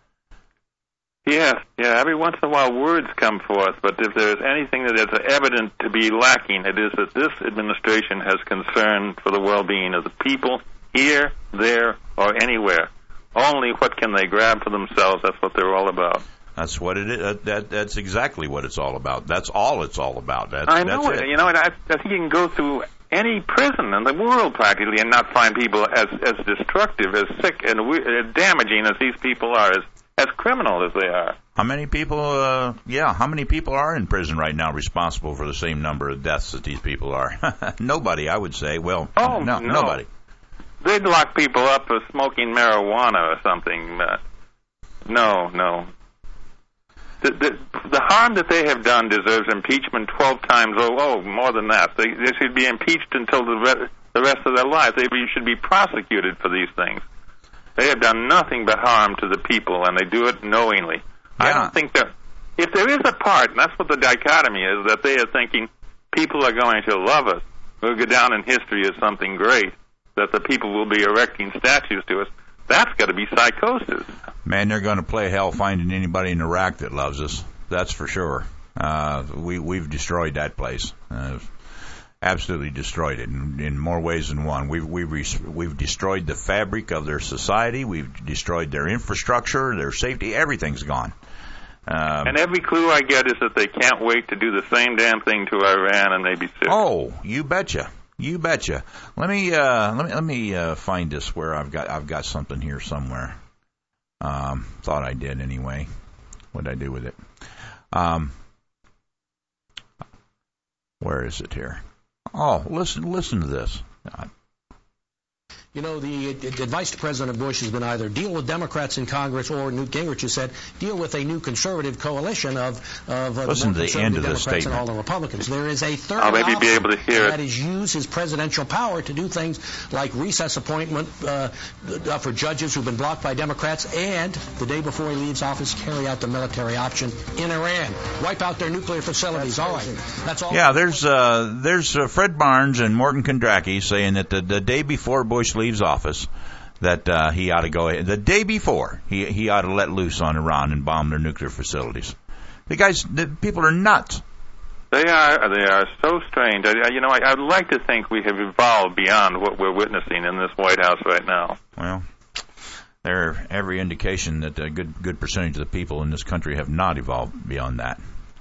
Yeah, yeah. Every once in a while words come forth, but if there's anything that is evident to be lacking, it is that this administration has concern for the well-being of the people here, there, or anywhere. Only what can they grab for themselves, that's what they're all about. That's what it is. That, that, that's exactly what it's all about. That's all it's all about. That's, I know that's it. it. You know, and I, I think you can go through any prison in the world practically and not find people as as destructive, as sick, and we, as damaging as these people are, as as criminal as they are. How many people, uh, yeah, how many people are in prison right now responsible for the same number of deaths that these people are? Nobody, I would say. Well, oh, no, no. nobody. They'd lock people up for smoking marijuana or something. Uh, no, no. The, the, the harm that they have done deserves impeachment twelve times, oh, oh more than that. They, they should be impeached until the, re- the rest of their lives. They should be prosecuted for these things. They have done nothing but harm to the people, and they do it knowingly. Yeah. I don't think that if there is a part, and that's what the dichotomy is, that they are thinking people are going to love us, we'll go down in history as something great, that the people will be erecting statues to us, that's got to be psychosis. Man, they're going to play hell finding anybody in Iraq that loves us. That's for sure. Uh, we, we've destroyed that place. Uh, absolutely destroyed it in, in more ways than one. We've, we've, we've destroyed the fabric of their society. We've destroyed their infrastructure, their safety. Everything's gone. Um, and every clue I get is that they can't wait to do the same damn thing to Iran, and they be sick. Oh, you betcha. You betcha. Let me uh, let me let me uh, find this where I've got I've got something here somewhere. Um, thought I did anyway. What'd I do with it? Um, where is it here? Oh, listen listen to this. Uh, You know, the, the advice to President Bush has been either deal with Democrats in Congress, or Newt Gingrich has said deal with a new conservative coalition of, of uh, Listen to the end of this Democrats and statement. all the Republicans. There is a third I'll maybe option, be able to hear and it. that is use his presidential power to do things like recess appointment uh, for judges who've been blocked by Democrats, and the day before he leaves office, carry out the military option in Iran, wipe out their nuclear facilities. All right, that's all. Yeah, there's uh, there's uh, Fred Barnes and Morton Kondracki saying that the, the day before Bush leaves office, that uh, he ought to go ahead. The day before, he he ought to let loose on Iran and bomb their nuclear facilities. The guys, the people are nuts. They are they are so strange. I, you know, I, I'd like to think we have evolved beyond what we're witnessing in this White House right now. Well, there are every indication that a good good percentage of the people in this country have not evolved beyond that.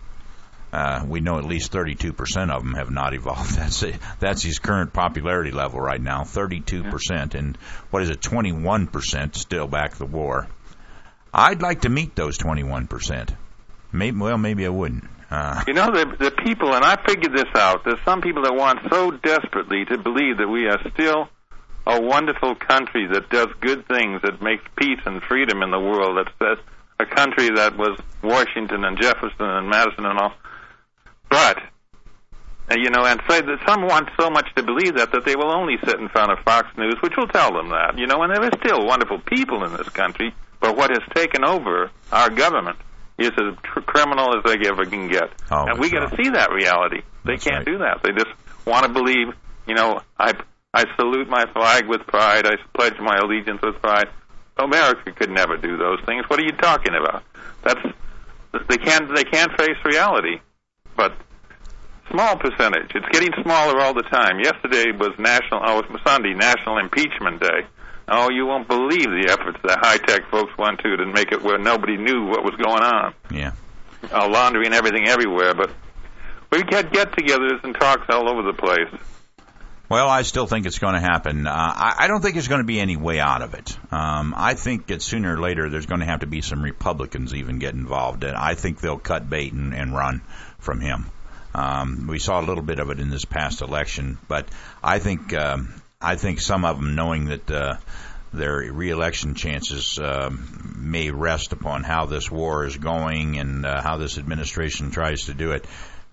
Uh, we know at least thirty-two percent of them have not evolved. That's a, that's his current popularity level right now, thirty-two percent. And what is it, twenty-one percent still back the war. I'd like to meet those twenty-one percent. Maybe, well, maybe I wouldn't. Uh, you know, the, the people, and I figured this out, there's some people that want so desperately to believe that we are still a wonderful country that does good things, that makes peace and freedom in the world, that's, that's a country that was Washington and Jefferson and Madison and all. But, uh, you know, and say that some want so much to believe that that they will only sit in front of Fox News, which will tell them that, you know, and there are still wonderful people in this country, but what has taken over our government is as tr- criminal as they ever can get. Oh, and we got to see that reality. They That's can't right. do that. They just want to believe, you know, I I salute my flag with pride, I pledge my allegiance with pride. America could never do those things. What are you talking about? That's they can't they can't face reality. But small percentage. It's getting smaller all the time. Yesterday was National, oh, it was Sunday, National Impeachment Day. Oh, you won't believe the efforts that high-tech folks went to to make it where nobody knew what was going on. yeah. Uh, laundry and everything everywhere. But we get get-togethers and talks all over the place. Well, I still think it's going to happen. Uh, I, I don't think there's going to be any way out of it. Um, I think that sooner or later there's going to have to be some Republicans even get involved. And I think they'll cut bait and, and run from him. Um, we saw a little bit of it in this past election, but I think um, I think some of them, knowing that uh, their re-election chances uh, may rest upon how this war is going and uh, how this administration tries to do it,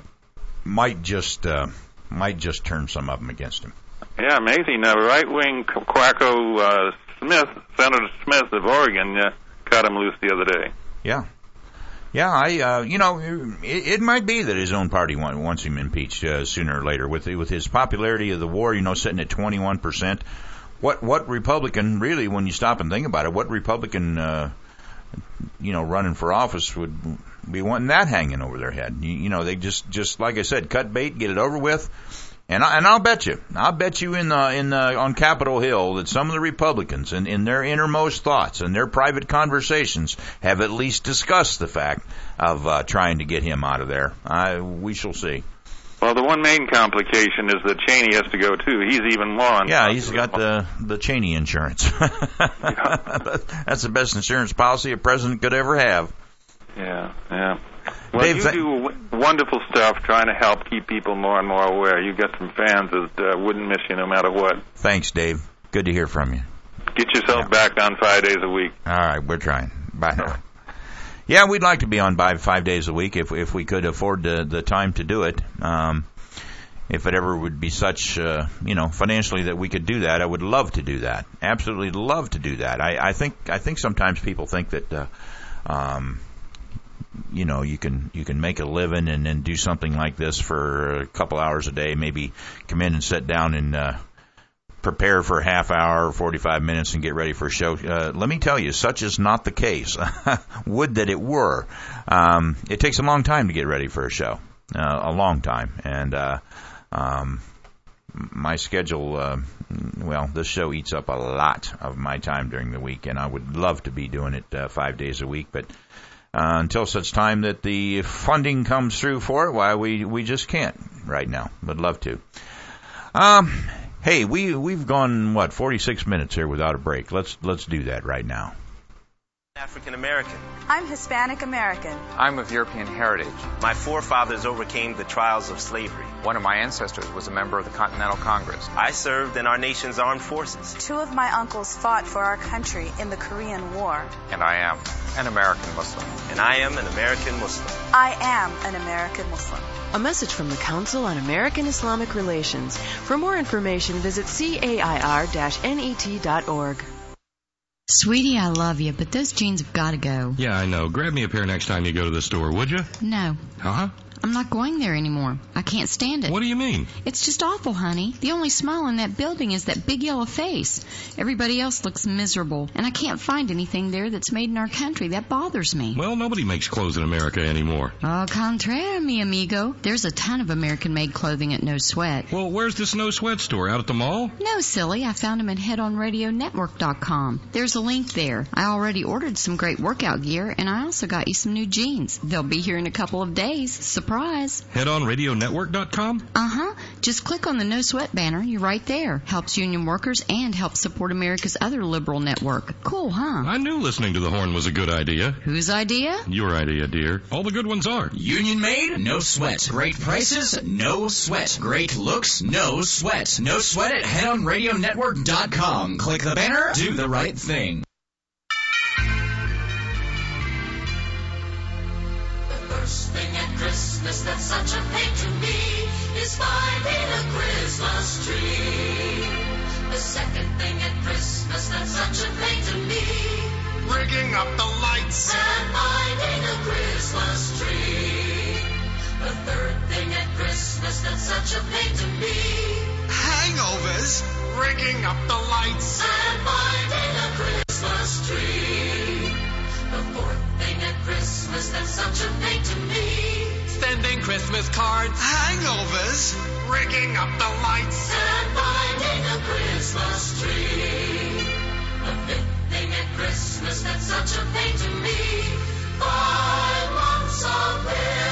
might just uh, might just turn some of them against him. Yeah, amazing. Uh, right-wing quacko uh, Smith, Senator Smith of Oregon, uh, cut him loose the other day. Yeah. Yeah, I, uh, you know, it, it might be that his own party want, wants him impeached uh, sooner or later. With with his popularity of the war, you know, sitting at twenty-one percent, what what Republican, really, when you stop and think about it, what Republican, uh, you know, running for office would be wanting that hanging over their head? You, you know, they just, just like I said, cut bait, get it over with. And I, and I'll bet you, I'll bet you in the, in the, on Capitol Hill that some of the Republicans in, in their innermost thoughts and their private conversations have at least discussed the fact of uh, trying to get him out of there. I, we shall see. Well, the one main complication is that Cheney has to go, too. He's even more on. Yeah, he's got the, the Cheney insurance. That's the best insurance policy a president could ever have. Yeah, yeah. Well, Dave, you th- do w- wonderful stuff trying to help keep people more and more aware. You've got some fans that uh, wouldn't miss you no matter what. Thanks, Dave. Good to hear from you. Get yourself yeah. back on five days a week. All right, we're trying. Bye now. Yeah, we'd like to be on by five days a week if if we could afford the, the time to do it. Um, if it ever would be such, uh, you know, financially that we could do that, I would love to do that. Absolutely love to do that. I, I think I think sometimes people think that, uh, um, you know, you can you can make a living and then do something like this for a couple hours a day. Maybe come in and sit down and uh, prepare for a half hour or forty-five minutes and get ready for a show. Uh, let me tell you, such is not the case. Would that it were. Um, it takes a long time to get ready for a show, uh, a long time. And uh, um, my schedule, uh, well, this show eats up a lot of my time during the week, and I would love to be doing it uh, five days a week. But uh, until such time that the funding comes through for it, why, we, we just can't right now. Would love to. Um... Hey, we we've gone what forty-six minutes here without a break. Let's let's do that right now. African American. I'm Hispanic American. I'm of European heritage. My forefathers overcame the trials of slavery. One of my ancestors was a member of the Continental Congress. I served in our nation's armed forces. Two of my uncles fought for our country in the Korean War. And I am an American Muslim. And I am an American Muslim. I am an American Muslim. A message from the Council on American Islamic Relations. For more information, visit C A I R net dot org. Sweetie, I love you, but those jeans have got to go. Yeah, I know. Grab me a pair next time you go to the store, would you? No. Uh-huh. I'm not going there anymore. I can't stand it. What do you mean? It's just awful, honey. The only smile in that building is that big yellow face. Everybody else looks miserable, and I can't find anything there that's made in our country. That bothers me. Well, nobody makes clothes in America anymore. Au contraire, mi amigo. There's a ton of American-made clothing at No Sweat. Well, where's this No Sweat store? Out at the mall? No, silly. I found them at head on radio network dot com. There's a link there. I already ordered some great workout gear, and I also got you some new jeans. They'll be here in a couple of days. Surprise. head on radio network dot com? Uh-huh. Just click on the No Sweat banner. You're right there. Helps union workers and helps support America's other liberal network. Cool, huh? I knew listening to the horn was a good idea. Whose idea? Your idea, dear. All the good ones are. Union made? No sweat. Great prices? No sweat. Great looks? No sweat. No sweat at head on radio network dot com. Click the banner. Do the right thing. First thing at Christmas that's such a pain to me is finding a Christmas tree. The second thing at Christmas that's such a pain to me, rigging up the lights and finding a Christmas tree. The third thing at Christmas that's such a pain to me, hangovers, rigging up the lights and finding a Christmas tree. The fourth thing at Christmas that's such a pain to me, sending Christmas cards, hangovers, rigging up the lights and finding a Christmas tree. The fifth thing at Christmas that's such a pain to me, five months of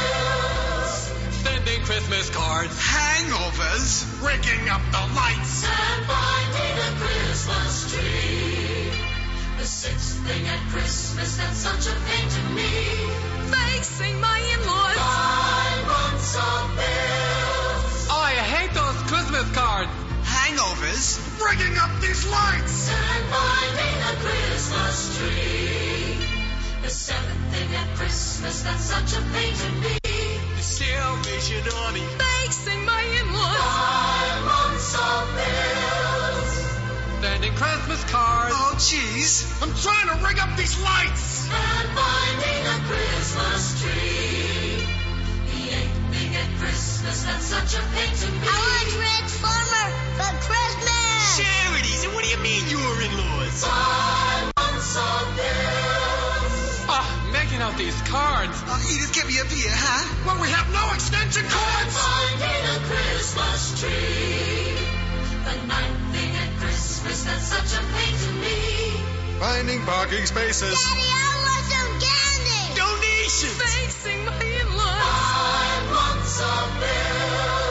bills, sending Christmas cards, hangovers, rigging up the lights and finding a Christmas tree. The sixth thing at Christmas that's such a pain to me, facing my in-laws, five months of bills. Oh, I hate those Christmas cards, hangovers, rigging up these lights and finding a Christmas tree. The seventh thing at Christmas that's such a pain to me, the Salvation Army, facing my in-laws, five months of bills, sending Christmas cards. Oh, jeez, I'm trying to rig up these lights and finding a Christmas tree. The eighth thing at Christmas that's such a pain to me, I want Red Farmer for Christmas. Charities, and what do you mean your in-laws? Five months of bills. Ah, oh, making out these cards. Oh, Edith, get me a beer, huh? Well, we have no extension cords. And finding a Christmas tree. The ninth thing at Christmas that's such a pain to me, finding parking spaces. Daddy, I want some candy. Donations. Facing my in-laws. Five months of bills.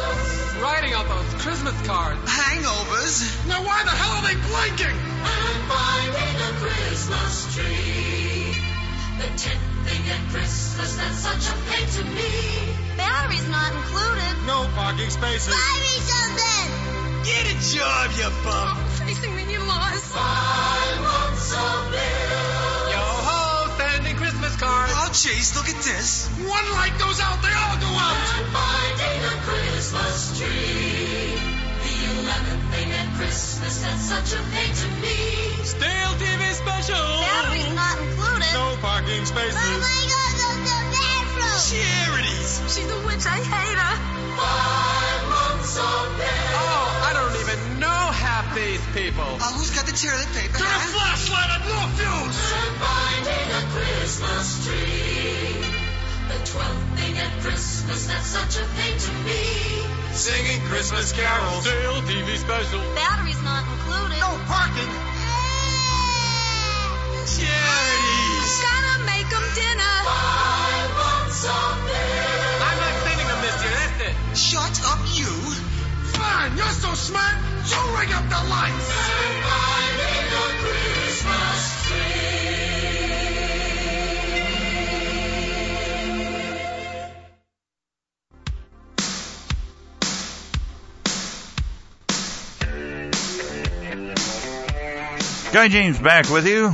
Christmas cards. Hangovers. Now why the hell are they blinking? And finding a Christmas tree. The tenth thing at Christmas, that's such a pain to me. Batteries not included. No parking spaces. Buy me something. Get a job, you bum. I'm facing the in-laws. Five months of bill. Yo ho, standing Christmas cards. Oh, jeez, look at this. One light goes out, they all go out. And finding a Christmas tree. The eleventh thing at Christmas, that's such a pain to me. Stale T V special. Batteries not included. No parking spaces. Mama, I gotta go to the bathroom. Charities. She's a witch. I hate her. Five months of bill. Oh, I don't even know half these people. Uh, who's got the toilet paper? Turn a flashlight on, no fuse. And finding a Christmas tree. The twelfth thing at Christmas, that's such a pain to me. Singing Christmas carols. Stale T V special. Batteries not included. No parking. Charities. Gotta make them dinner. Five months of bill. I'm not sending them this year, that's it. Shut up, you. Fine, you're so smart, you ring up the lights. And finding a Christmas tree. Guy James back with you.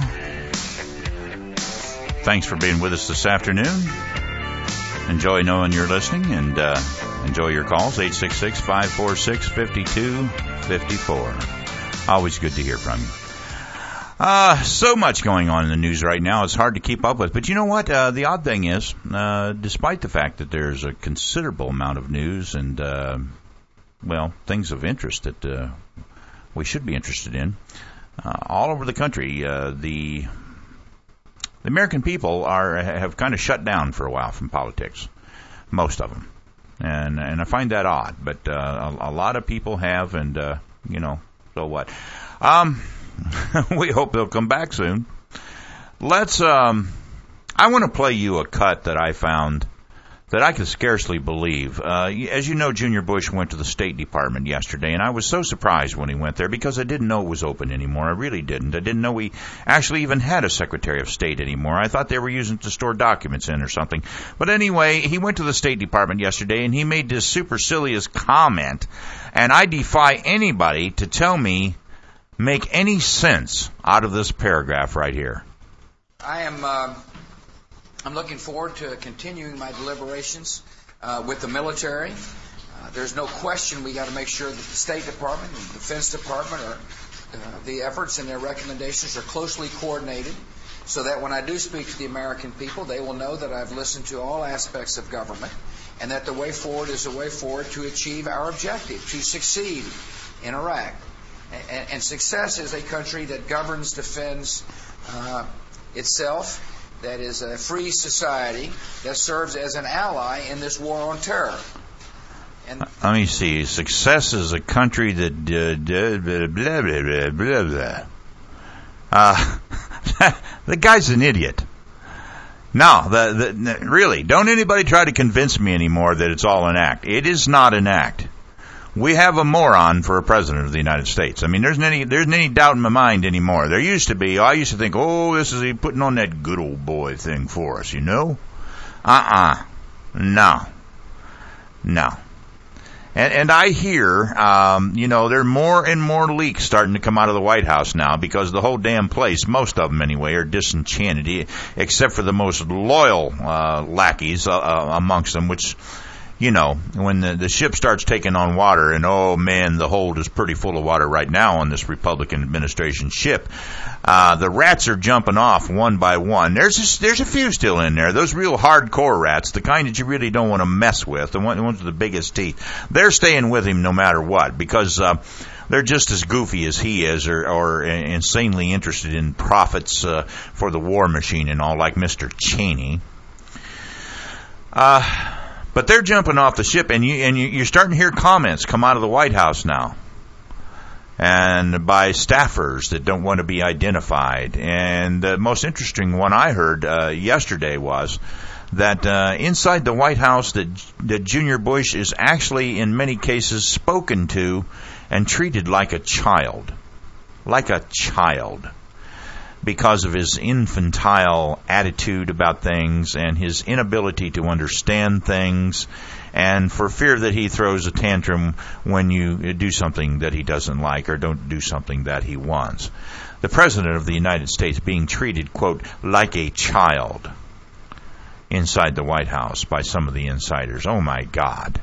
Thanks for being with us this afternoon. Enjoy knowing you're listening, and uh, enjoy your calls, eight six six, five four six, five two five four. Always good to hear from you. Uh, so much going on in the news right now, it's hard to keep up with. But you know what? Uh, the odd thing is, uh, despite the fact that there's a considerable amount of news and, uh, well, things of interest that uh, we should be interested in, uh, all over the country, uh, the... The American people are have kind of shut down for a while from politics, most of them, and and I find that odd. But uh, a, a lot of people have, and uh, you know, so what? Um, we hope they'll come back soon. Let's. Um, I want to play you a cut that I found that I could scarcely believe. Uh, as you know, Junior Bush went to the State Department yesterday, and I was so surprised when he went there because I didn't know it was open anymore. I really didn't. I didn't know we actually even had a Secretary of State anymore. I thought they were using it to store documents in or something. But anyway, he went to the State Department yesterday, and he made this supercilious comment, and I defy anybody to tell me, make any sense out of this paragraph right here. I am... Uh I'm looking forward to continuing my deliberations uh, with the military. Uh, there's no question we got to make sure that the State Department and the Defense Department are, uh, the efforts and their recommendations are closely coordinated so that when I do speak to the American people, they will know that I've listened to all aspects of government and that the way forward is a way forward to achieve our objective, to succeed in Iraq. And, and success is a country that governs, defends uh, itself, that is a free society that serves as an ally in this war on terror. And let me see. Success is a country that uh, blah blah blah blah blah. Uh, the guy's an idiot. No, the, the really, don't anybody try to convince me anymore that it's all an act. It is not an act. We have a moron for a president of the United States. I mean, there's any there's any doubt in my mind anymore. There used to be. I used to think, oh, this is he putting on that good old boy thing for us, you know? Uh-uh. No. No. And and I hear, um, you know, there are more and more leaks starting to come out of the White House now because the whole damn place, most of them anyway, are disenchanted, except for the most loyal uh, lackeys uh, uh, amongst them, which... You know, when the, the ship starts taking on water, and oh man, the hold is pretty full of water right now on this Republican administration ship. Uh, the rats are jumping off one by one. There's a, there's a few still in there. Those real hardcore rats, the kind that you really don't want to mess with, the ones with the biggest teeth. They're staying with him no matter what because uh, they're just as goofy as he is, or, or insanely interested in profits uh, for the war machine and all, like Mister Cheney. Uh. But they're jumping off the ship, and, you, and you, you're starting to hear comments come out of the White House now, and by staffers that don't want to be identified. And the most interesting one I heard uh, yesterday was that uh, inside the White House that, that Junior Bush is actually in many cases spoken to and treated like a child. Like a child. Because of his infantile attitude about things and his inability to understand things, and for fear that he throws a tantrum when you do something that he doesn't like or don't do something that he wants. The President of the United States being treated, quote, like a child inside the White House by some of the insiders. Oh, my God.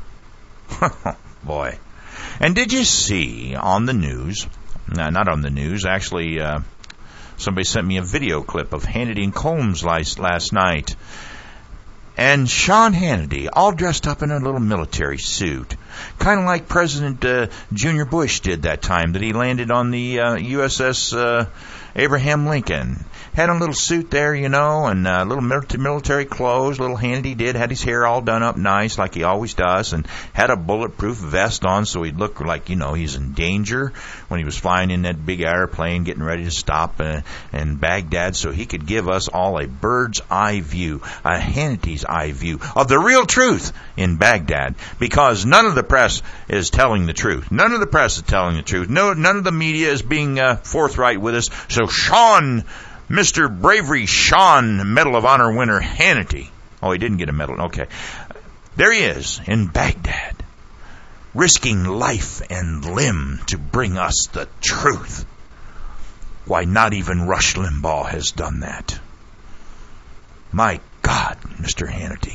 Boy. And did you see on the news, no, not on the news, actually, uh, somebody sent me a video clip of Hannity and Combs last, last night. And Sean Hannity, all dressed up in a little military suit, kind of like President uh, Junior Bush did that time that he landed on the uh, U S S uh, Abraham Lincoln. Had a little suit there, you know, and uh, little military clothes. Little Hannity did, had his hair all done up nice like he always does, and had a bulletproof vest on so he'd look like, you know, he's in danger when he was flying in that big airplane getting ready to stop uh, in Baghdad, so he could give us all a bird's eye view, a Hannity's eye view of the real truth in Baghdad, because none of the press is telling the truth. None of the press is telling the truth. No, none of the media is being uh, forthright with us. So Sean, Mister Bravery Sean Medal of Honor winner Hannity. Oh, he didn't get a medal. Okay. There he is in Baghdad, risking life and limb to bring us the truth. Why, not even Rush Limbaugh has done that. My God, Mister Hannity.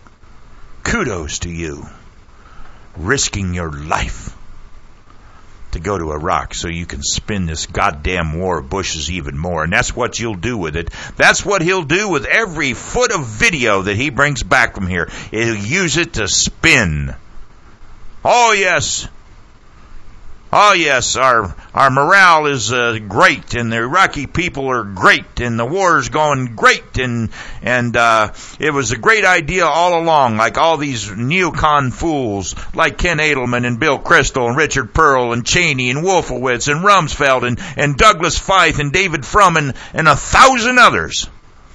Kudos to you. Risking your life to go to Iraq so you can spin this goddamn war of Bush's even more. And that's what you'll do with it. That's what he'll do with every foot of video that he brings back from here. He'll use it to spin. Oh, yes. Oh, yes, our our morale is uh, great, and the Iraqi people are great, and the war's going great, and and uh, it was a great idea all along, like all these neocon fools, like Ken Edelman and Bill Kristol and Richard Pearl and Cheney and Wolfowitz and Rumsfeld and, and Douglas Feith and David Frum and, and a thousand others.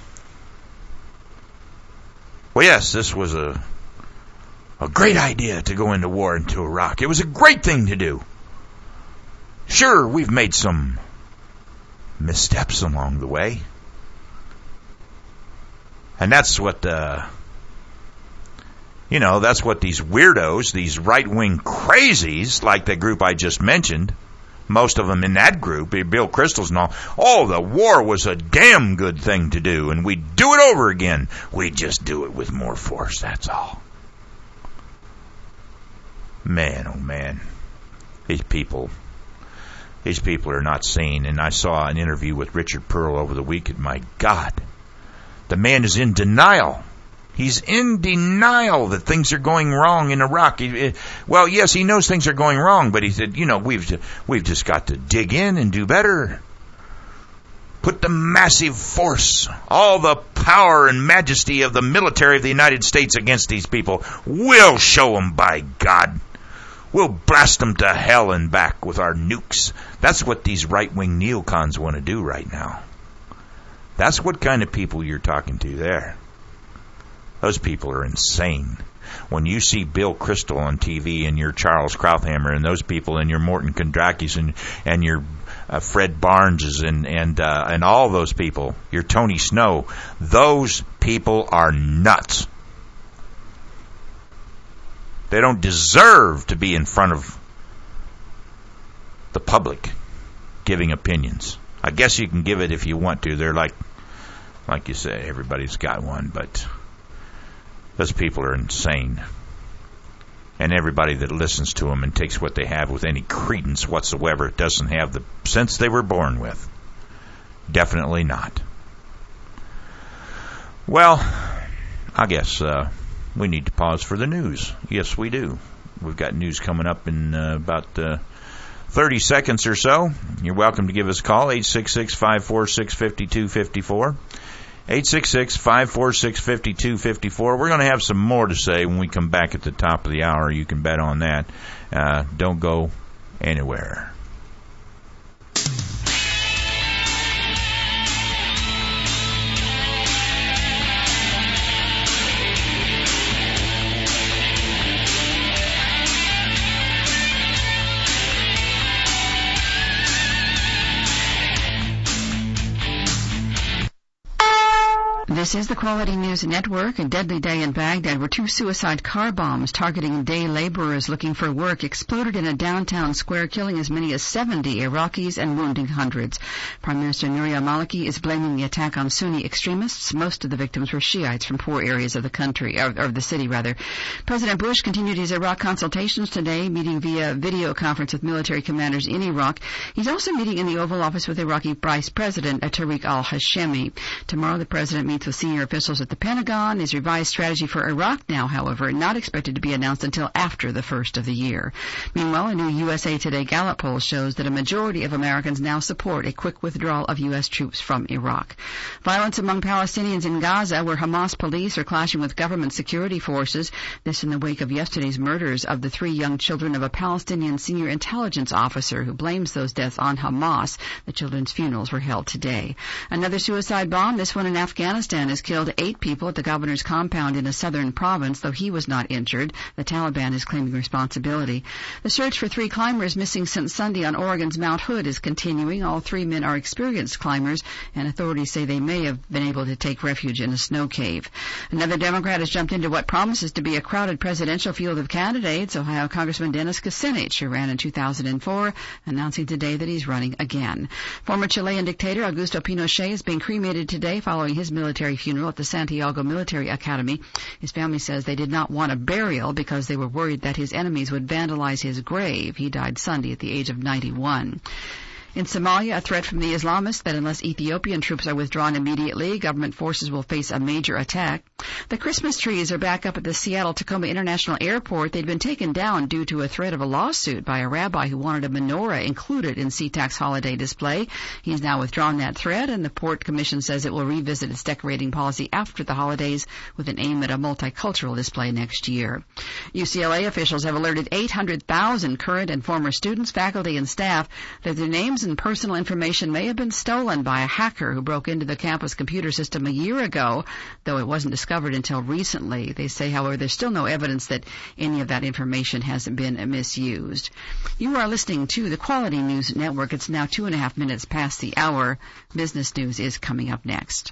Well, yes, this was a a great idea to go into war into Iraq. It was a great thing to do. Sure, we've made some missteps along the way. And that's what, uh, you know, that's what these weirdos, these right-wing crazies, like the group I just mentioned, most of them in that group, Bill Kristol's and all, oh, the war was a damn good thing to do, and we'd do it over again. We'd just do it with more force, that's all. Man, oh man, these people... These people are not sane, and I saw an interview with Richard Pearl over the weekend. My God, the man is in denial. He's in denial that things are going wrong in Iraq. He, well, yes, he knows things are going wrong, but he said, you know, we've we've just got to dig in and do better. Put the massive force, all the power and majesty of the military of the United States against these people. We'll show them, by God. We'll blast them to hell and back with our nukes. That's what these right-wing neocons want to do right now. That's what kind of people you're talking to there. Those people are insane. When you see Bill Kristol on T V and your Charles Krauthammer and those people and your Morton Kondrakis and, and your uh, Fred Barneses and, and, uh, and all those people, your Tony Snow, those people are nuts. They don't deserve to be in front of the public giving opinions. I guess you can give it if you want to. They're like, like you say, everybody's got one, but those people are insane. And everybody that listens to them and takes what they have with any credence whatsoever doesn't have the sense they were born with. Definitely not. Well, I guess... Uh, we need to pause for the news. Yes, we do. We've got news coming up in uh, about uh, thirty seconds or so. You're welcome to give us a call, eight six six, five four six, five two five four. eight six six, five four six, five two five four. We're going to have some more to say when we come back at the top of the hour. You can bet on that. Uh, don't go anywhere. This is the Quality News Network. A deadly day in Baghdad where two suicide car bombs targeting day laborers looking for work exploded in a downtown square, killing as many as seventy Iraqis and wounding hundreds. Prime Minister Nouri al-Maliki is blaming the attack on Sunni extremists. Most of the victims were Shiites from poor areas of the country, or, or the city rather. President Bush continued his Iraq consultations today, meeting via video conference with military commanders in Iraq. He's also meeting in the Oval Office with Iraqi Vice President Tariq al-Hashemi. Tomorrow the president meets with senior officials at the Pentagon. His revised strategy for Iraq now, however, not expected to be announced until after the first of the year. Meanwhile, a new U S A Today Gallup poll shows that a majority of Americans now support a quick withdrawal of U S troops from Iraq. Violence among Palestinians in Gaza, where Hamas police are clashing with government security forces. This in the wake of yesterday's murders of the three young children of a Palestinian senior intelligence officer who blames those deaths on Hamas. The children's funerals were held today. Another suicide bomb, this one in Afghanistan, has killed eight people at the governor's compound in a southern province, though he was not injured. The Taliban is claiming responsibility. The search for three climbers missing since Sunday on Oregon's Mount Hood is continuing. All three men are experienced climbers, and authorities say they may have been able to take refuge in a snow cave. Another Democrat has jumped into what promises to be a crowded presidential field of candidates. Ohio Congressman Dennis Kucinich, who ran in two thousand four, announcing today that he's running again. Former Chilean dictator Augusto Pinochet is being cremated today following his military funeral at the Santiago Military Academy. His family says they did not want a burial because they were worried that his enemies would vandalize his grave. He died Sunday at the age of ninety-one. In Somalia, a threat from the Islamists that unless Ethiopian troops are withdrawn immediately, government forces will face a major attack. The Christmas trees are back up at the Seattle-Tacoma International Airport. They'd been taken down due to a threat of a lawsuit by a rabbi who wanted a menorah included in SeaTac's holiday display. He's now withdrawn that threat, and the Port Commission says it will revisit its decorating policy after the holidays with an aim at a multicultural display next year. U C L A officials have alerted eight hundred thousand current and former students, faculty, and staff that their names and personal information may have been stolen by a hacker who broke into the campus computer system a year ago, though it wasn't discovered until recently. They say, however, there's still no evidence that any of that information hasn't been misused. You are listening to the Quality News Network. It's now two and a half minutes past the hour. Business news is coming up next.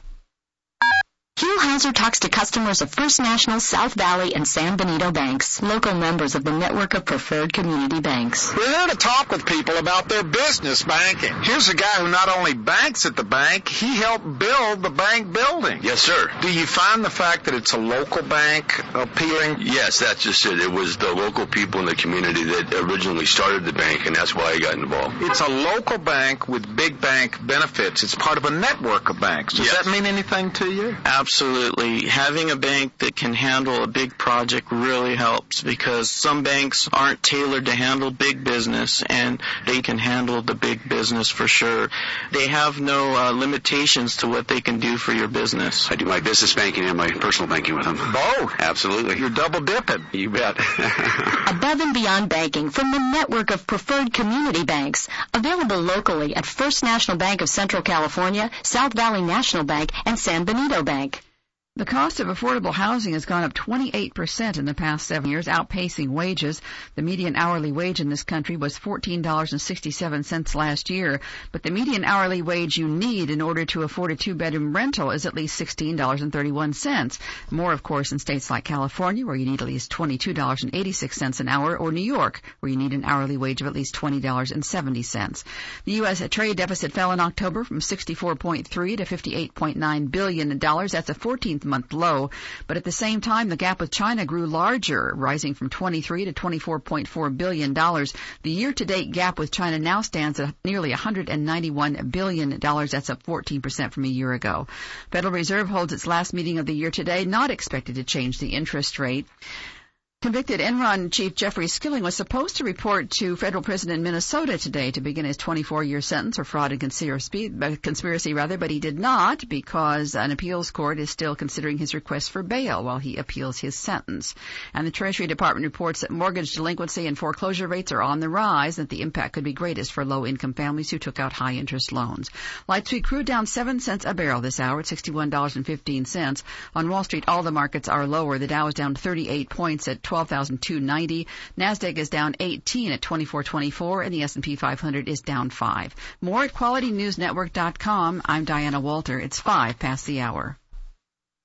Hugh Hauser talks to customers of First National, South Valley, and San Benito banks, local members of the network of preferred community banks. We're here to talk with people about their business banking. Here's a guy who not only banks at the bank, he helped build the bank building. Yes, sir. Do you find the fact that it's a local bank appealing? Yes, that's just it. It was the local people in the community that originally started the bank, and that's why I got involved. It's a local bank with big bank benefits. It's part of a network of banks. Does yes. that mean anything to you? Absolutely. Having a bank that can handle a big project really helps because some banks aren't tailored to handle big business, and they can handle the big business for sure. They have no uh, limitations to what they can do for your business. I do my business banking and my personal banking with them. Both? Absolutely. You're double dipping. You bet. Above and Beyond Banking from the network of preferred community banks, available locally at First National Bank of Central California, South Valley National Bank, and San Benito Bank. The cost of affordable housing has gone up twenty-eight percent in the past seven years, outpacing wages. The median hourly wage in this country was fourteen dollars and sixty-seven cents last year, but the median hourly wage you need in order to afford a two-bedroom rental is at least sixteen dollars and thirty-one cents. More, of course, in states like California, where you need at least twenty-two dollars and eighty-six cents an hour, or New York, where you need an hourly wage of at least twenty dollars and seventy cents. The U S trade deficit fell in October from sixty-four point three to fifty-eight point nine billion dollars. That's a fourteenth month low, but at the same time the gap with China grew larger, rising from twenty-three to twenty-four point four billion dollars. The year-to-date gap with China now stands at nearly one hundred ninety-one billion dollars. That's up fourteen percent from a year ago. Federal Reserve holds its last meeting of the year today, not expected to change the interest rate. Convicted Enron chief Jeffrey Skilling was supposed to report to federal prison in Minnesota today to begin his twenty-four-year sentence for fraud and conspiracy, conspiracy rather, but he did not because an appeals court is still considering his request for bail while he appeals his sentence. And the Treasury Department reports that mortgage delinquency and foreclosure rates are on the rise, and that the impact could be greatest for low-income families who took out high-interest loans. Light sweet crude down seven cents a barrel this hour at sixty-one dollars and fifteen cents. On Wall Street, all the markets are lower. The Dow is down thirty-eight points at twelve thousand two hundred ninety. NASDAQ is down eighteen at twenty-four twenty-four, and the S and P five hundred is down five. More at quality news network dot com. I'm Diana Walter. It's five past the hour.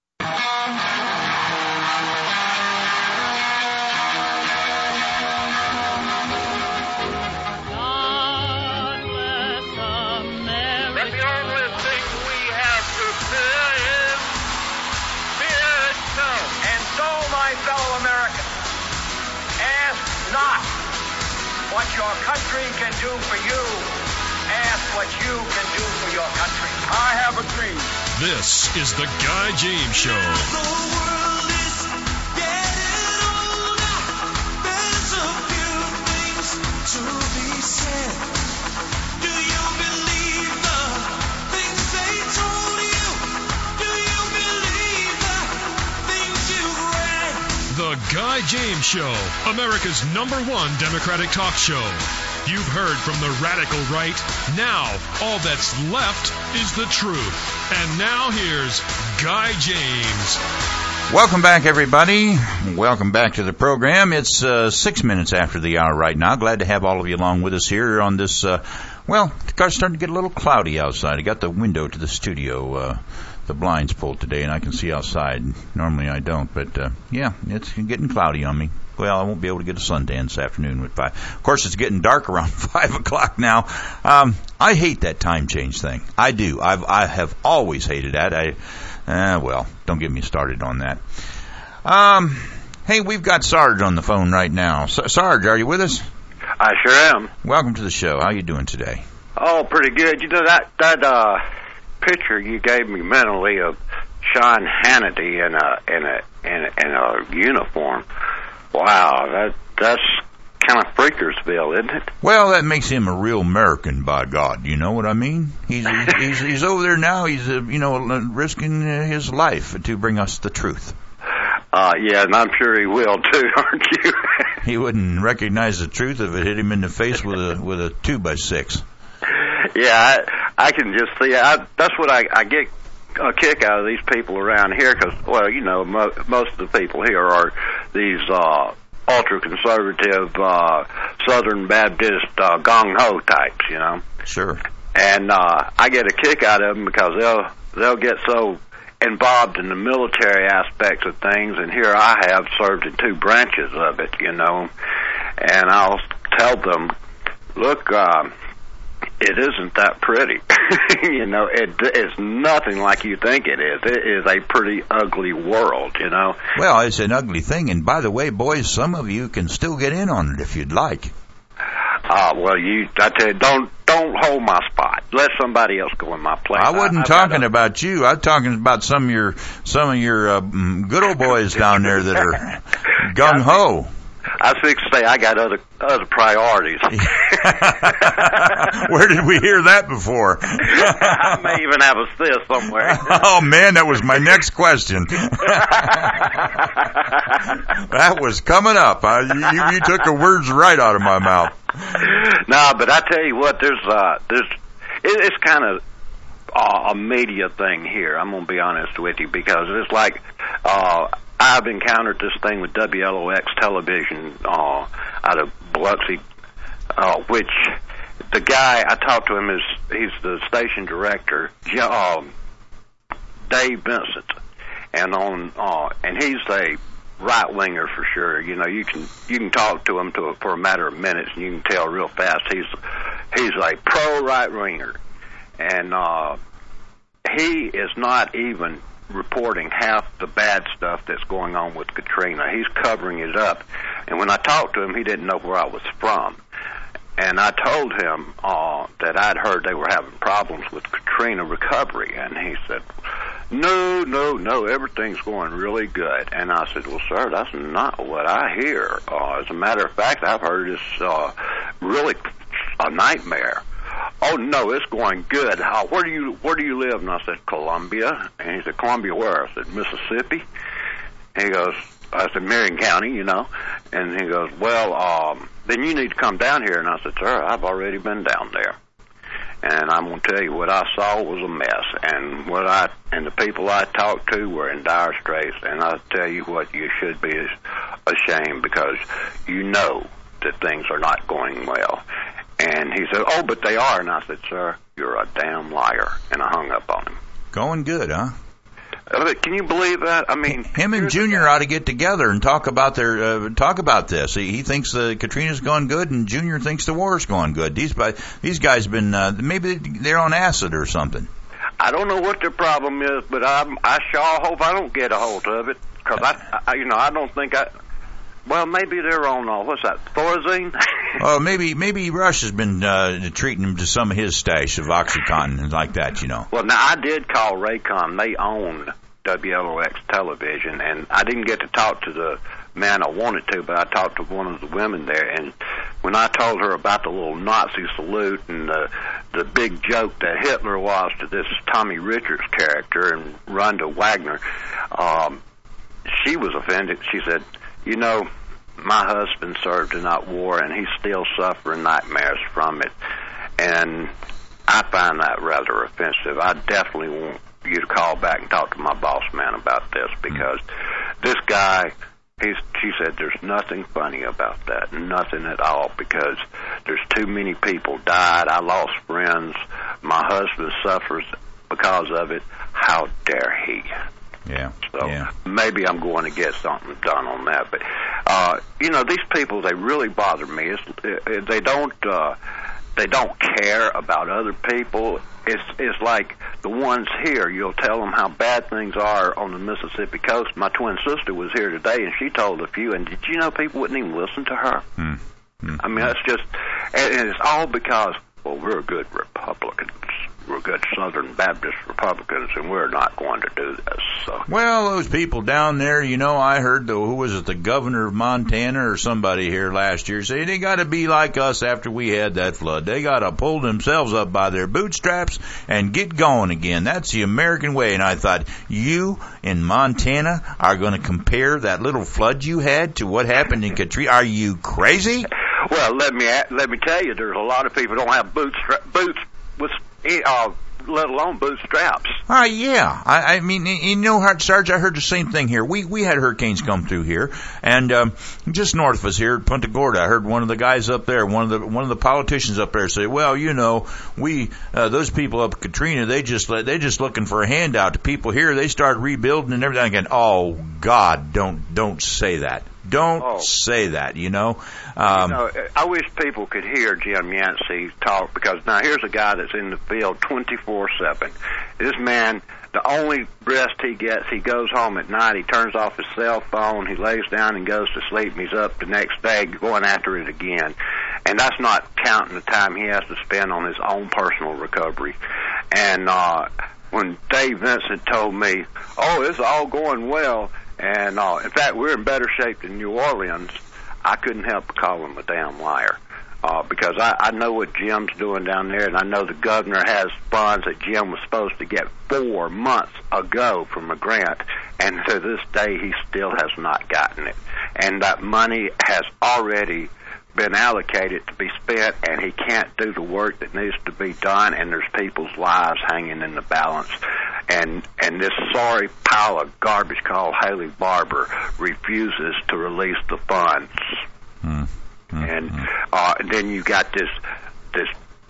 what your country can do for you. Ask what you can do for your country. I have a dream. This is the Guy James Show. The world is getting older. There's a few things to be said. Do you believe the things they told you? Do you believe the things you read? The Guy James Show, America's number one Democratic talk show. You've heard from the radical right. Now, all that's left is the truth. And now here's Guy James. Welcome back, everybody. Welcome back to the program. It's uh, six minutes after the hour right now. Glad to have all of you along with us here on this, uh, well, it's starting to get a little cloudy outside. I got the window to the studio, uh, the blinds pulled today, and I can see outside. Normally I don't, but, uh, yeah, it's getting cloudy on me. Well, I won't be able to get a suntan this afternoon with five. Of course, it's getting dark around five o'clock now. Um, I hate that time change thing. I do. I've, I have always hated that. I, uh, well, don't get me started on that. Um, hey, we've got Sarge on the phone right now. S- Sarge, are you with us? I sure am. Welcome to the show. How you doing today? Oh, pretty good. You know, that, that, uh, picture you gave me mentally of Sean Hannity in a, in a, in a, in a uniform. Wow, that that's kind of Freakersville, isn't it? Well, that makes him a real American, by God. You know what I mean? He's he's, he's, he's over there now. He's uh, you know risking uh, his life to bring us the truth. Uh, yeah, and I'm sure he will too, aren't you? He wouldn't recognize the truth if it hit him in the face with a with a two by six. Yeah, I, I can just see. I, that's what I, I get a kick out of these people around here, because, well, you know, mo- most of the people here are these uh, ultra-conservative uh, Southern Baptist uh, gung-ho types, you know. Sure. And uh, I get a kick out of them because they'll they'll get so involved in the military aspects of things, and here I have served in two branches of it, you know. And I'll tell them, look, uh, it isn't that pretty. You know, it is nothing like you think it is. It is a pretty ugly world, you know. Well, it's an ugly thing. And by the way, boys, some of you can still get in on it if you'd like. Uh, well, you, I tell you, don't, don't hold my spot. Let somebody else go in my place. I wasn't I, talking about you. I was talking about some of your, some of your, uh, good old boys down there that are gung-ho. I was fixing to say I got other other priorities. Where did we hear that before? I may even have a cyst somewhere. Oh, man, that was my next question. That was coming up. I, you, you took the words right out of my mouth. No, but I tell you what, there's uh, there's it, it's kind of uh, a media thing here. I'm gonna be honest with you, because it's like. Uh, I've encountered this thing with W L O X television uh, out of Biloxi, uh, which the guy I talked to him is he's the station director, uh, Dave Vincent, and on uh, and he's a right winger for sure. You know, you can you can talk to him to for a matter of minutes, and you can tell real fast he's he's a pro right winger, and uh, he is not even reporting half the bad stuff that's going on with Katrina. He's covering it up. And when I talked to him, he didn't know where I was from. And I told him uh, that I'd heard they were having problems with Katrina recovery. And he said, no, no, no, everything's going really good. And I said, well, sir, that's not what I hear. Uh, as a matter of fact, I've heard it's uh, really a nightmare. Oh no, it's going good. Uh, where do you where do you live? And I said, Columbia. And he said, Columbia where? I said, Mississippi. And he goes, I said, Marion County, you know. And he goes, well, um, then you need to come down here. And I said, sir, I've already been down there. And I'm going to tell you, what I saw was a mess. And what I and the people I talked to were in dire straits. And I tell you what, you should be ashamed, because you know that things are not going well. And he said, oh, but they are. And I said, sir, you're a damn liar. And I hung up on him. Going good, huh? Uh, can you believe that? I mean, him and Junior ought to get together and talk about their uh, talk about this. He, he thinks uh, Katrina's gone good, and Junior thinks the war's gone good. These these guys been uh, maybe they're on acid or something. I don't know what their problem is, but I I sure hope I don't get a hold of it, because I, I you know I don't think I. Well, maybe they're on uh, what's that, Thorazine? Oh, maybe maybe Rush has been uh, treating him to some of his stash of OxyContin and like that, you know. Well, now, I did call Raycom. They own W L O X television, and I didn't get to talk to the man I wanted to, but I talked to one of the women there, and when I told her about the little Nazi salute and the, the big joke that Hitler was to this Tommy Richards character and Rhonda Wagner, um, she was offended. She said, you know, my husband served in that war, and he's still suffering nightmares from it, and I find that rather offensive. I definitely want you to call back and talk to my boss man about this, because this guy, he's, she said there's nothing funny about that, nothing at all, because there's too many people died. I lost friends. My husband suffers because of it. How dare he? Yeah. So yeah. maybe I'm going to get something done on that. But, uh, you know, these people, they really bother me. It's, they don't, uh, they don't care about other people. It's, it's like the ones here, you'll tell them how bad things are on the Mississippi coast. My twin sister was here today, and she told a few, and did you know people wouldn't even listen to her? Mm. Mm. I mean, that's just, and, and it's all because, well, we're good Republicans. We're good Southern Baptist Republicans, and we're not going to do this. So. Well, those people down there, you know, I heard, the, who was it, the governor of Montana or somebody here last year say they got to be like us after we had that flood. They got to pull themselves up by their bootstraps and get going again. That's the American way. And I thought, you in Montana are going to compare that little flood you had to what happened in Katrina? Are you crazy? Well, let me let me tell you, there's a lot of people who don't have bootstra- boots with. Uh, let alone bootstraps. Uh, yeah. I, I mean, you know, Sarge, I heard the same thing here. We we had hurricanes come through here, and um, just north of us here at Punta Gorda, I heard one of the guys up there, one of the one of the politicians up there say, "Well, you know, we uh, those people up at Katrina, they just they just looking for a handout. The people here, they start rebuilding and everything." Again, oh God, don't don't say that. Don't oh. say that, you know. Um, you know, I wish people could hear Jim Yancey talk, because now here's a guy that's in the field twenty-four seven. This man, the only rest he gets, he goes home at night, he turns off his cell phone, he lays down and goes to sleep, and he's up the next day going after it again. And that's not counting the time he has to spend on his own personal recovery. And uh, when Dave Vincent told me, oh, it's all going well, and uh, in fact, we're in better shape than New Orleans, I couldn't help but call him a damn liar. Uh, because I, I know what Jim's doing down there, and I know the governor has funds that Jim was supposed to get four months ago from a grant, and to this day he still has not gotten it. And that money has already been allocated to be spent, and he can't do the work that needs to be done, and there's people's lives hanging in the balance. And and this sorry pile of garbage called Haley Barbour refuses to release the funds. Hmm. Mm-hmm. And uh, then you got this, this.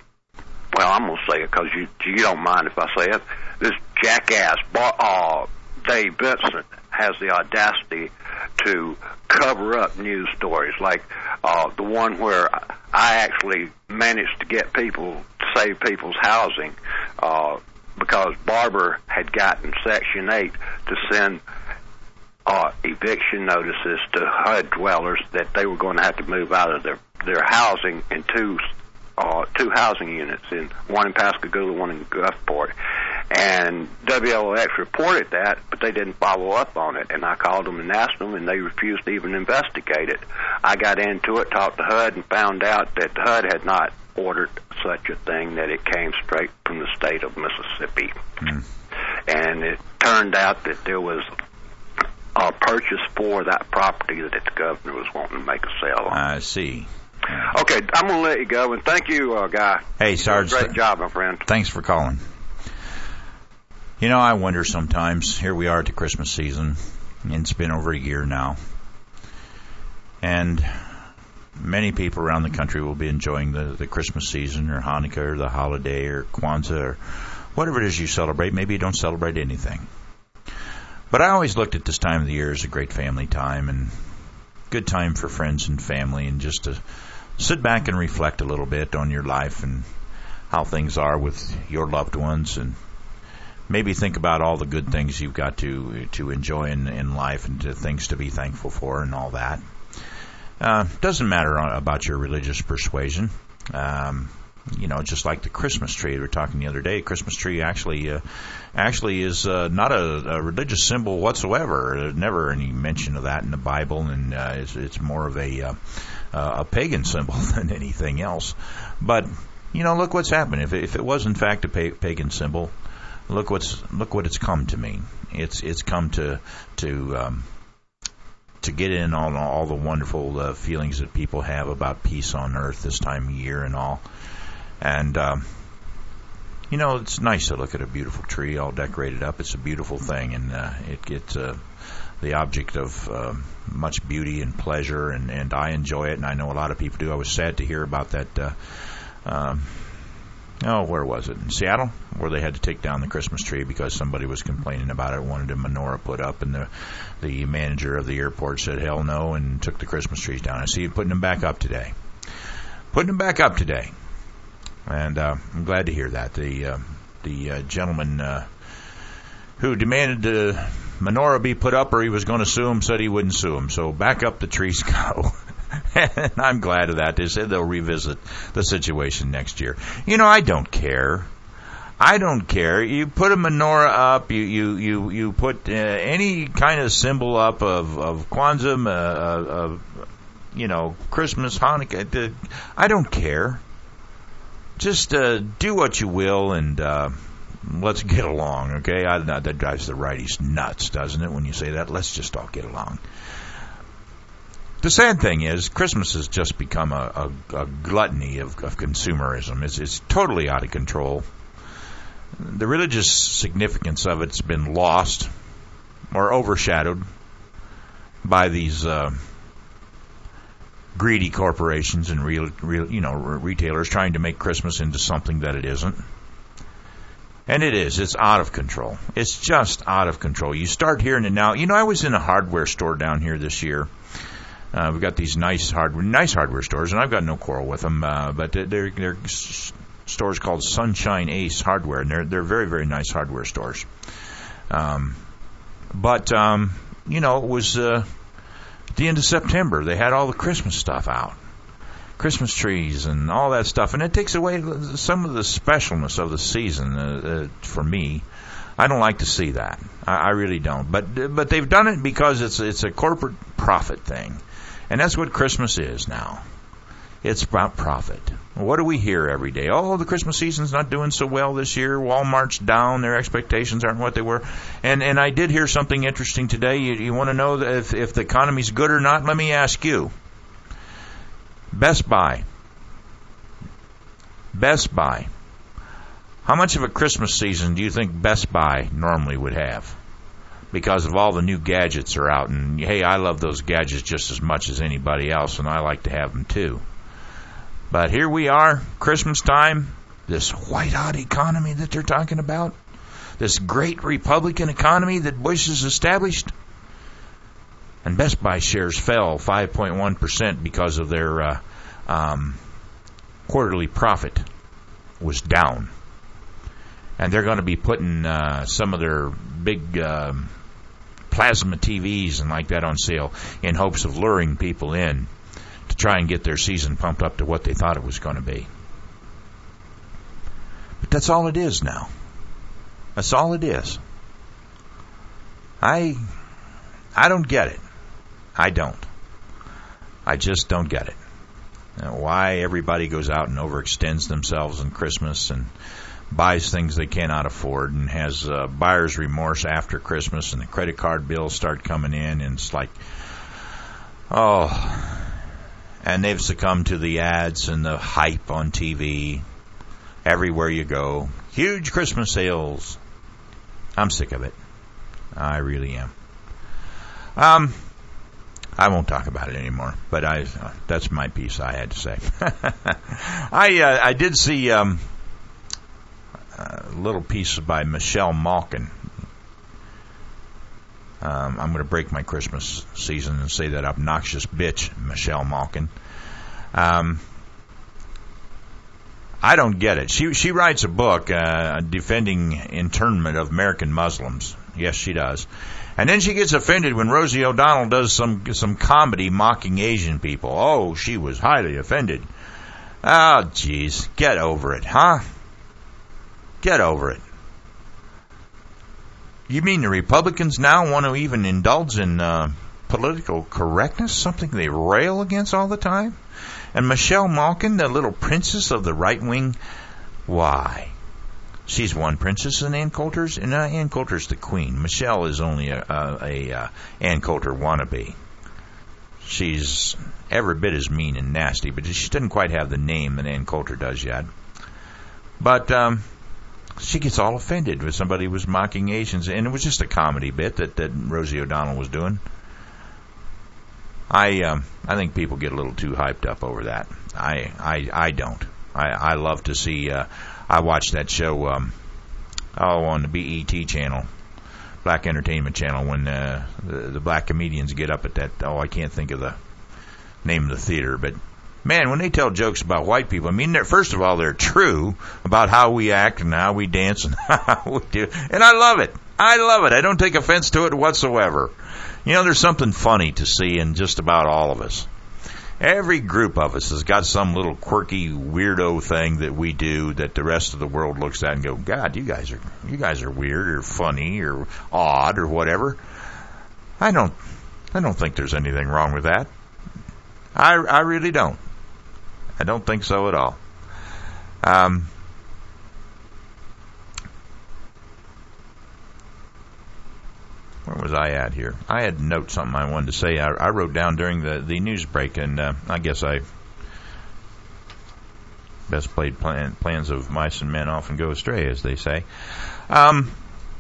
Well, I'm gonna say it because you you don't mind if I say it. This jackass, uh, Dave Vincent, has the audacity to cover up news stories like uh, the one where I actually managed to get people to save people's housing uh, because Barbour had gotten Section eight to send Uh, eviction notices to H U D dwellers that they were going to have to move out of their their housing in two uh, two housing units, in one in Pascagoula, one in Gulfport. And W L O X reported that, but they didn't follow up on it. And I called them and asked them, and they refused to even investigate it. I got into it, talked to H U D, and found out that H U D had not ordered such a thing, that it came straight from the state of Mississippi. Mm. And it turned out that there was a purchase for that property that the governor was wanting to make a sale on. I see. Yeah. Okay, I'm going to let you go, and thank you, uh, Guy. Hey, Sarge. Great job, my friend. Thanks for calling. You know, I wonder sometimes, here we are at the Christmas season, and it's been over a year now, and many people around the country will be enjoying the, the Christmas season, or Hanukkah, or the holiday, or Kwanzaa, or whatever it is you celebrate. Maybe you don't celebrate anything. But I always looked at this time of the year as a great family time, and good time for friends and family, and just to sit back and reflect a little bit on your life and how things are with your loved ones, and maybe think about all the good things you've got to to enjoy in, in life, and to things to be thankful for and all that. Uh, doesn't matter about your religious persuasion. Um, you know, just like the Christmas tree. We were talking the other day. Christmas tree actually, uh, actually is uh, not a, a religious symbol whatsoever. There's never any mention of that in the Bible, and uh, it's, it's more of a uh, uh, a pagan symbol than anything else. But you know, look what's happened. If it, if it was in fact a pa- pagan symbol, look what's look what it's come to mean. It's it's come to to um, to get in on all, all the wonderful uh, feelings that people have about peace on earth this time of year and all. And, um, you know, it's nice to look at a beautiful tree all decorated up. It's a beautiful thing, and uh, it gets uh, the object of uh, much beauty and pleasure, and, and I enjoy it, and I know a lot of people do. I was sad to hear about that, uh, um, oh, where was it? In Seattle, where they had to take down the Christmas tree because somebody was complaining about it, wanted a menorah put up, and the the manager of the airport said, hell no, and took the Christmas trees down. I see you putting them back up today. Putting them back up today. And uh, I'm glad to hear that. The uh, the uh, gentleman uh, who demanded the menorah be put up or he was going to sue him said he wouldn't sue him. So back up the trees go. And I'm glad of that. They said they'll revisit the situation next year. You know, I don't care. I don't care. You put a menorah up, you you, you, you put uh, any kind of symbol up of, of Kwanzaa, uh, uh, uh, you know, Christmas, Hanukkah. I don't care. Just uh, do what you will, and uh, let's get along, okay? I, that drives the righties nuts, doesn't it, when you say that? Let's just all get along. The sad thing is, Christmas has just become a, a, a gluttony of, of consumerism. It's, it's totally out of control. The religious significance of it's been lost or overshadowed by these Uh, greedy corporations and real, real, you know, retailers trying to make Christmas into something that it isn't. And it is. It's out of control. It's just out of control. You start hearing it now. You know, I was in a hardware store down here this year. Uh, we've got these nice hardware, nice hardware stores, and I've got no quarrel with them. Uh, but they're they're stores called Sunshine Ace Hardware, and they're they're very very nice hardware stores. Um, but um, you know, it was. Uh, At the end of September, they had all the Christmas stuff out. Christmas trees and all that stuff. And it takes away some of the specialness of the season uh, uh, for me. I don't like to see that. I, I really don't. But but they've done it because it's it's a corporate profit thing. And that's what Christmas is now. It's about profit. What do we hear every day? Oh, the Christmas season's not doing so well this year. Walmart's down. Their expectations aren't what they were. And and I did hear something interesting today. You, you want to know that if, if the economy's good or not? Let me ask you. Best Buy. Best Buy. How much of a Christmas season do you think Best Buy normally would have? Because of all the new gadgets are out. And, hey, I love those gadgets just as much as anybody else, and I like to have them too. But here we are, Christmas time, this white-hot economy that they're talking about, this great Republican economy that Bush has established. And Best Buy shares fell five point one percent because of their uh, um, quarterly profit was down. And they're going to be putting uh, some of their big uh, plasma T Vs and like that on sale in hopes of luring people in to try and get their season pumped up to what they thought it was going to be. But that's all it is now. That's all it is. I I don't get it. I don't. I just don't get it. Now, why everybody goes out and overextends themselves on Christmas and buys things they cannot afford and has uh, buyer's remorse after Christmas, and the credit card bills start coming in, and it's like, oh, and they've succumbed to the ads and the hype on T V everywhere you go. Huge Christmas sales. I'm sick of it. I really am. Um, I won't talk about it anymore, but I uh, that's my piece I had to say. I uh, I did see um, a little piece by Michelle Malkin. Um, I'm going to break my Christmas season and say that obnoxious bitch, Michelle Malkin. Um, I don't get it. She she writes a book uh, defending internment of American Muslims Yes, she does. And then she gets offended when Rosie O'Donnell does some some comedy mocking Asian people. Oh, she was highly offended. Oh, geez. Get over it, huh? Get over it. You mean the Republicans now want to even indulge in uh, political correctness, something they rail against all the time? And Michelle Malkin, the little princess of the right wing, why? She's one princess in Ann Coulter's, and uh, Ann Coulter's the queen. Michelle is only a, a, a uh, Ann Coulter wannabe. She's every bit as mean and nasty, but she doesn't quite have the name that Ann Coulter does yet. But um, she gets all offended when somebody was mocking Asians, and it was just a comedy bit that, that Rosie O'Donnell was doing. I um, I think people get a little too hyped up over that. I I, I don't. I, I love to see... Uh, I watched that show, um, oh, on the B E T channel, Black Entertainment Channel, when uh, the, the black comedians get up at that, oh, I can't think of the name of the theater, but man, when they tell jokes about white people, I mean, first of all, they're true about how we act and how we dance and how we do, and I love it. I love it. I don't take offense to it whatsoever. You know, there's something funny to see in just about all of us. Every group of us has got some little quirky weirdo thing that we do that the rest of the world looks at and go, God, you guys are you guys are weird or funny or odd or whatever. I don't I don't think there's anything wrong with that. I I really don't. I don't think so at all. Um Where was I at here? I had note something I wanted to say. I, I wrote down during the, the news break, and uh, I guess I best played plan, plans of mice and men often go astray, as they say. Um,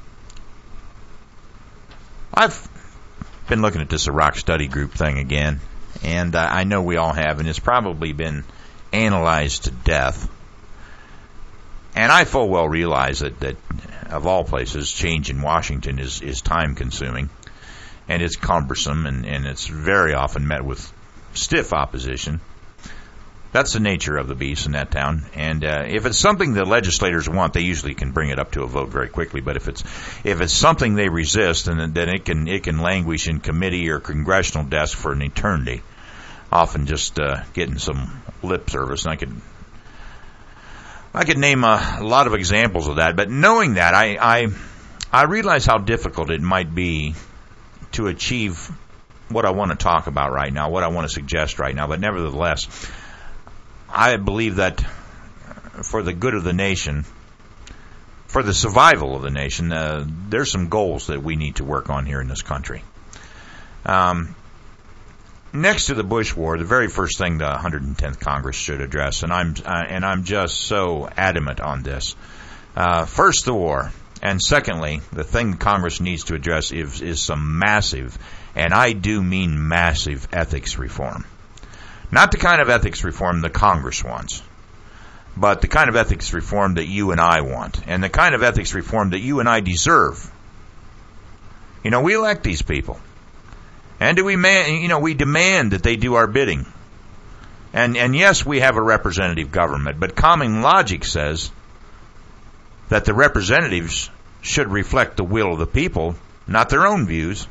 I've been looking at this Iraq study group thing again, and uh, I know we all have, and it's probably been analyzed to death. And I full well realize that, that of all places, change in Washington is, is time-consuming, and it's cumbersome, and, and it's very often met with stiff opposition. That's the nature of the beast in that town. And uh, if it's something the legislators want, they usually can bring it up to a vote very quickly. But if it's if it's something they resist, and then it can it can languish in committee or congressional desk for an eternity, often just uh, getting some lip service. And I could. I could name a, a lot of examples of that, but knowing that, I, I I realize how difficult it might be to achieve what I want to talk about right now, what I want to suggest right now. But nevertheless, I believe that for the good of the nation, for the survival of the nation, uh, there's some goals that we need to work on here in this country. Um, Next to the Bush War, the very first thing the one hundred tenth Congress should address, and I'm uh, and I'm just so adamant on this. Uh, first, the war, and secondly, the thing Congress needs to address is, is some massive, and I do mean massive, ethics reform. Not the kind of ethics reform the Congress wants, but the kind of ethics reform that you and I want, and the kind of ethics reform that you and I deserve. You know, we elect these people. And do we, man, you know, we demand that they do our bidding. And and yes, we have a representative government, but common logic says that the representatives should reflect the will of the people, not their own views.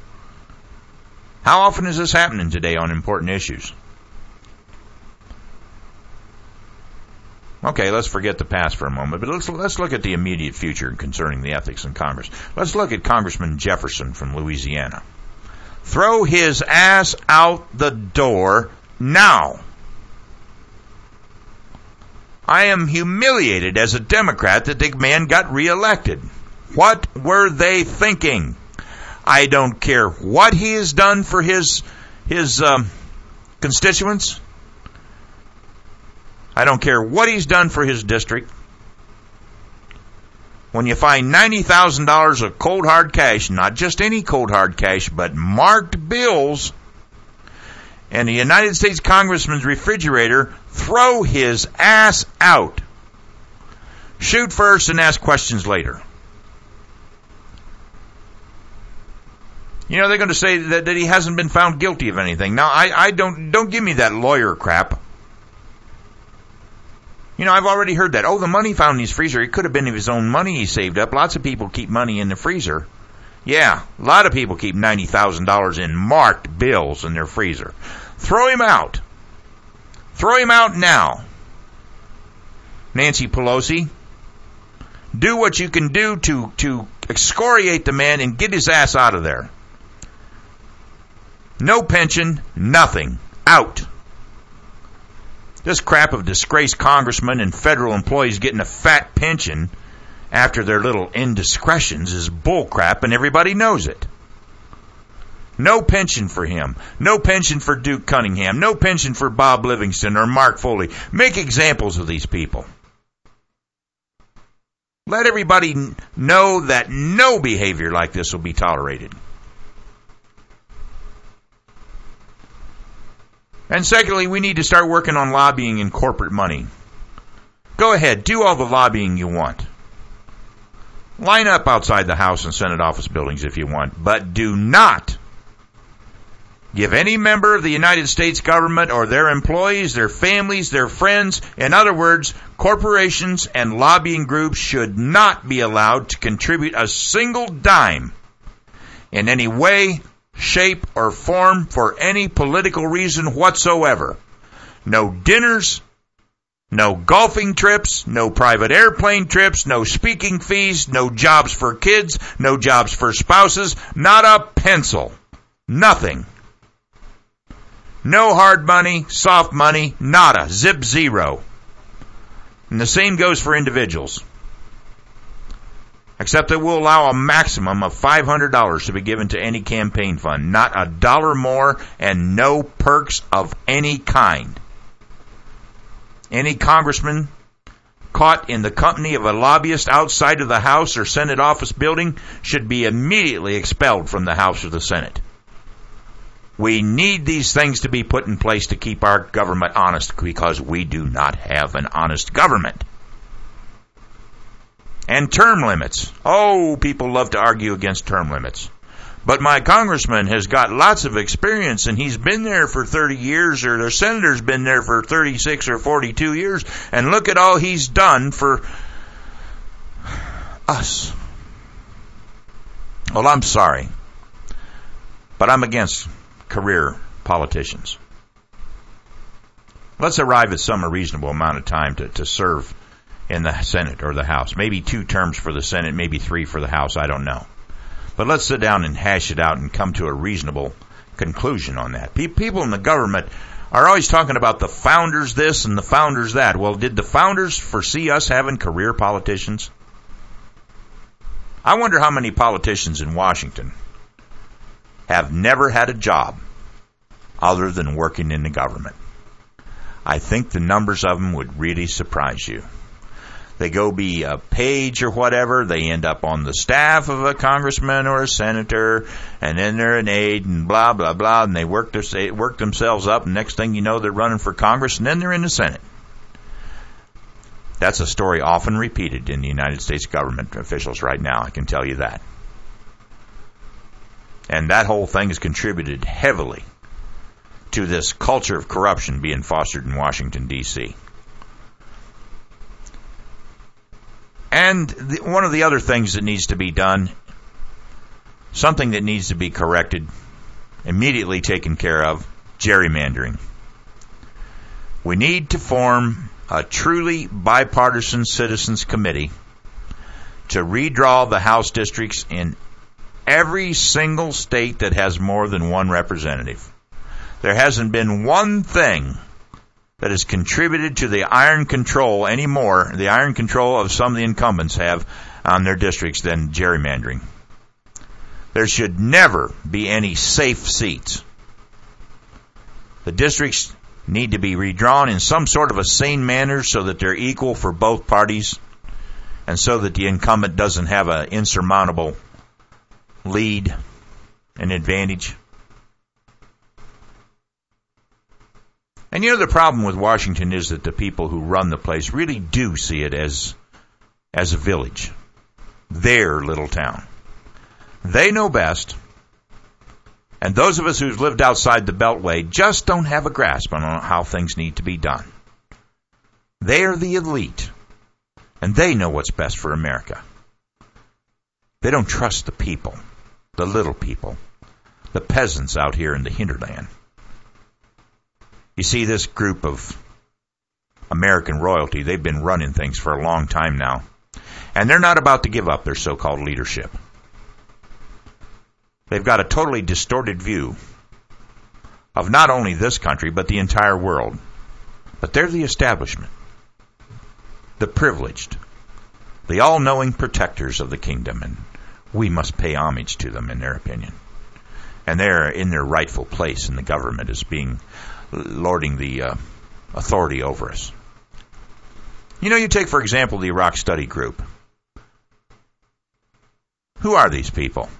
How often is this happening today on important issues? Okay, let's forget the past for a moment, but let's let's look at the immediate future concerning the ethics in Congress. Let's look at Congressman Jefferson from Louisiana. Throw his ass out the door now. I am humiliated as a Democrat that the man got reelected. What were they thinking? I don't care what he has done for his his um, constituents. I don't care what he's done for his district. When you find ninety thousand dollars of cold hard cash, not just any cold hard cash, but marked bills, in the United States Congressman's refrigerator, throw his ass out. Shoot first and ask questions later. You know, they're going to say that, that he hasn't been found guilty of anything. Now, I, I don't, don't give me that lawyer crap. You know, I've already heard that. Oh, the money found in his freezer, it could have been of his own money he saved up. Lots of people keep money in the freezer. Yeah, a lot of people keep ninety thousand dollars in marked bills in their freezer. Throw him out. Throw him out now. Nancy Pelosi, do what you can do to, to excoriate the man and get his ass out of there. No pension, nothing. Out. This crap of disgraced congressmen and federal employees getting a fat pension after their little indiscretions is bullcrap, and everybody knows it. No pension for him. No pension for Duke Cunningham. No pension for Bob Livingston or Mark Foley. Make examples of these people. Let everybody know that no behavior like this will be tolerated. And secondly, we need to start working on lobbying and corporate money. Go ahead, do all the lobbying you want. Line up outside the House and Senate office buildings if you want, but do not give any member of the United States government or their employees, their families, their friends, in other words, corporations and lobbying groups should not be allowed to contribute a single dime in any way, shape, or form for any political reason whatsoever. No dinners, no golfing trips, no private airplane trips, no speaking fees, no jobs for kids, no jobs for spouses, not a pencil. Nothing. No hard money, soft money, nada, zip zero. And the same goes for individuals. Except that we'll allow a maximum of five hundred dollars to be given to any campaign fund. Not a dollar more and no perks of any kind. Any congressman caught in the company of a lobbyist outside of the House or Senate office building should be immediately expelled from the House or the Senate. We need these things to be put in place to keep our government honest, because we do not have an honest government. And term limits. Oh, people love to argue against term limits. But my congressman has got lots of experience, and he's been there for thirty years, or the senator's been there for thirty-six or forty-two years, and look at all he's done for us. Well, I'm sorry, but I'm against career politicians. Let's arrive at some reasonable amount of time to, to serve in the Senate or the House. Maybe two terms for the Senate, maybe three for the House, I don't know. But let's sit down and hash it out and come to a reasonable conclusion on that. People in the government are always talking about the founders this and the founders that. Well, did the founders foresee us having career politicians? I wonder how many politicians in Washington have never had a job other than working in the government. I think the numbers of them would really surprise you. They go be a page or whatever, they end up on the staff of a congressman or a senator, and then they're an aide and blah, blah, blah, and they work, their, work themselves up, and next thing you know, they're running for Congress, and then they're in the Senate. That's a story often repeated in the United States government officials right now, I can tell you that. And that whole thing has contributed heavily to this culture of corruption being fostered in Washington, D C And the, one of the other things that needs to be done, something that needs to be corrected, immediately taken care of, gerrymandering. We need to form a truly bipartisan citizens committee to redraw the House districts in every single state that has more than one representative. There hasn't been one thing that has contributed to the iron control anymore, the iron control of some of the incumbents have on their districts, than gerrymandering. There should never be any safe seats. The districts need to be redrawn in some sort of a sane manner so that they're equal for both parties, and so that the incumbent doesn't have an insurmountable lead and advantage. And you know, the problem with Washington is that the people who run the place really do see it as as a village, their little town. They know best, and those of us who've lived outside the Beltway just don't have a grasp on how things need to be done. They are the elite, and they know what's best for America. They don't trust the people. the little people, the peasants out here in the hinterland. You see, this group of American royalty, they've been running things for a long time now, and they're not about to give up their so-called leadership. They've got a totally distorted view of not only this country, but the entire world. But they're the establishment, the privileged, the all-knowing protectors of the kingdom, and we must pay homage to them in their opinion. And they're in their rightful place in the government as being lording the uh, authority over us. You know, you take, for example, the Iraq Study Group. Who are these people?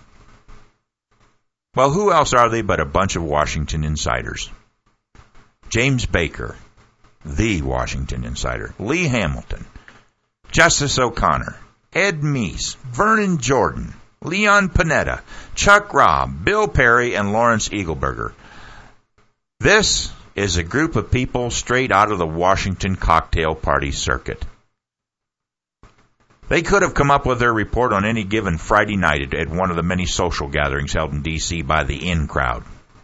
Well, who else are they but a bunch of Washington insiders? James Baker, the Washington insider, Lee Hamilton, Justice O'Connor, Ed Meese, Vernon Jordan, Leon Panetta, Chuck Robb, Bill Perry, and Lawrence Eagleburger. This is a group of people straight out of the Washington cocktail party circuit. They could have come up with their report on any given Friday night at one of the many social gatherings held in D C by the in crowd.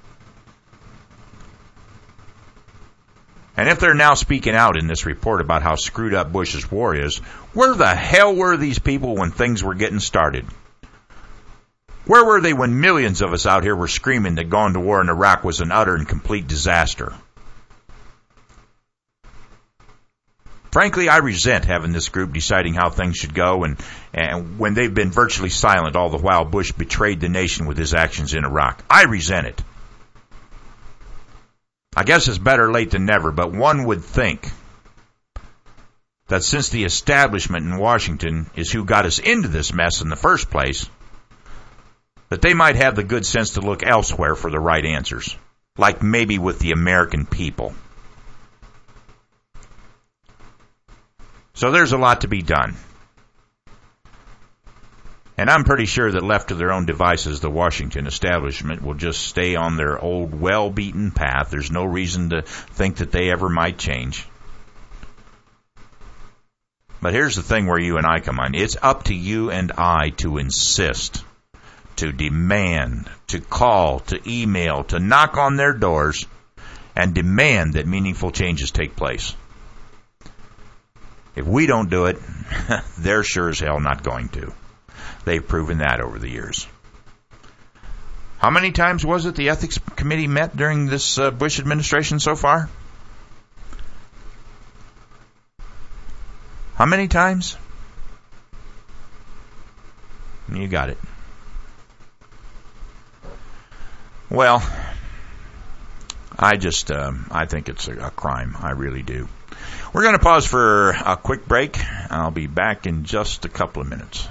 And if they're now speaking out in this report about how screwed up Bush's war is, where the hell were these people when things were getting started? Where were they when millions of us out here were screaming that going to war in Iraq was an utter and complete disaster? Frankly, I resent having this group deciding how things should go, and, and when they've been virtually silent all the while Bush betrayed the nation with his actions in Iraq. I resent it. I guess it's better late than never, but one would think that since the establishment in Washington is who got us into this mess in the first place, that they might have the good sense to look elsewhere for the right answers, like maybe with the American people. So there's a lot to be done. And I'm pretty sure that left to their own devices, the Washington establishment will just stay on their old well-beaten path. There's no reason to think that they ever might change. But here's the thing where you and I come on. It's up to you and I to insist, to demand, to call, to email, to knock on their doors, and demand that meaningful changes take place. If we don't do it, they're sure as hell not going to. They've proven that over the years. How many times was it the Ethics Committee met during this uh, Bush administration so far? How many times? You got it. Well, I just, um, I think it's a, a crime. I really do. We're going to pause for a quick break. I'll be back in just a couple of minutes.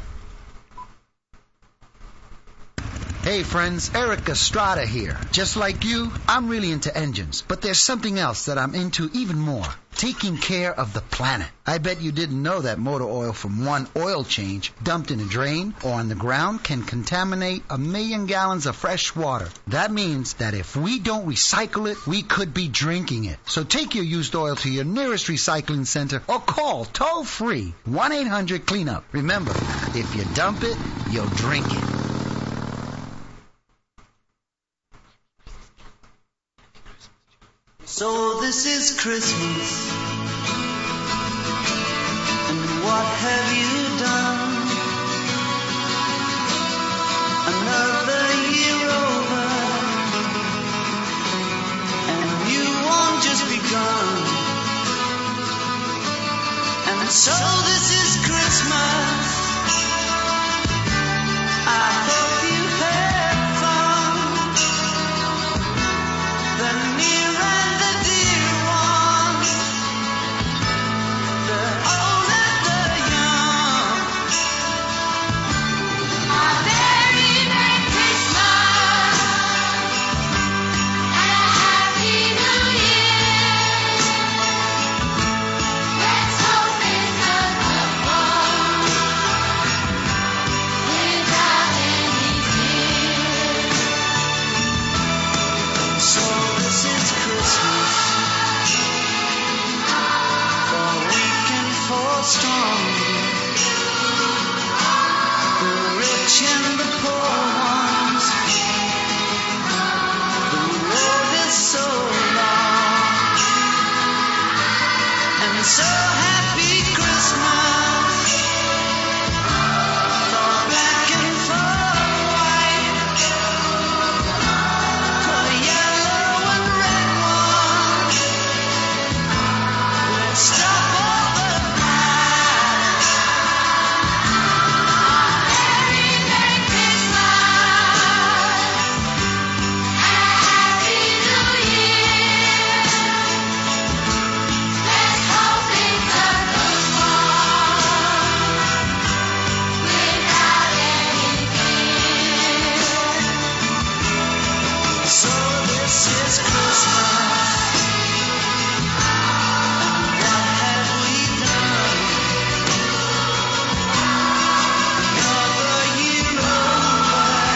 Hey friends, Eric Estrada here. Just like you, I'm really into engines, but there's something else that I'm into even more. Taking care of the planet. I bet you didn't know that motor oil from one oil change dumped in a drain or on the ground can contaminate a million gallons of fresh water. That means that if we don't recycle it, we could be drinking it. So take your used oil to your nearest recycling center or call toll-free one eight hundred clean up. Remember, if you dump it, you'll drink it. So this is Christmas, and what have you done? Another year over, and a new one just begun. And so this is Christmas. I hope you had fun. The near and the dear ones, the old and the young. A very Merry Christmas and a Happy New Year. Let's hope it's a good one. so happy Christmas for black and for white, for the yellow and red one. Let's stop all the fight. Merry Merry Christmas, Happy New Year. Let's hope it's a good one without any fear. So this is Christmas. What have we done? Another year over,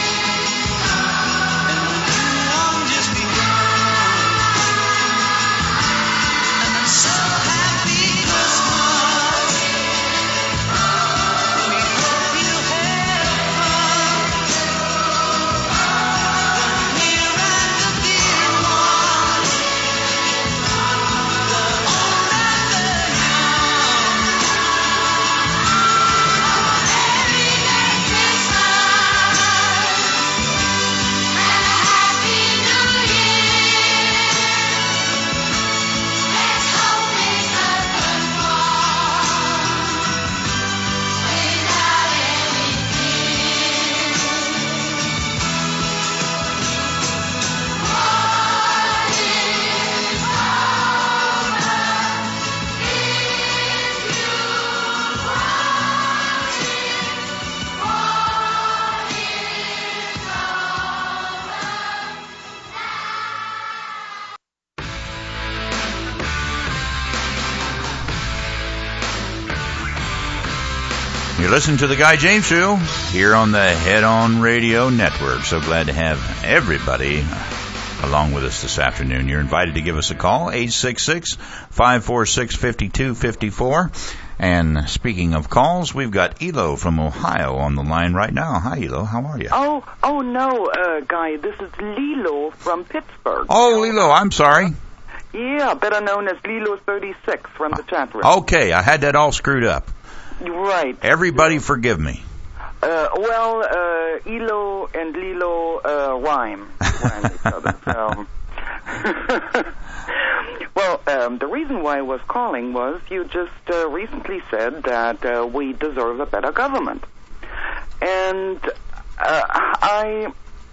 and the new one just begun. And so happy Christmas. We hope you had fun. The near and the dear ones, the old and the young. Merry Merry Christmas, Happy New Year. Let's hope it's a good one without any fear. What is You're listening to the Guy James Show here on the Head On Radio Network. So glad to have everybody along with us this afternoon. You're invited to give us a call, eight six six, five four six, five two five four. And speaking of calls, we've got Elo from Ohio on the line right now. Hi, Elo. How are you? Oh, oh no, uh, Guy. This is Lilo from Pittsburgh. Oh, Elo, I'm sorry. Yeah, better known as Lilo thirty-six from the chat room. Okay, I had that all screwed up. Right. Everybody forgive me. Uh, well, uh, Elo and Lilo uh, rhyme around each other. So. Well, um, the reason why I was calling was you just uh, recently said that uh, we deserve a better government. And uh, I...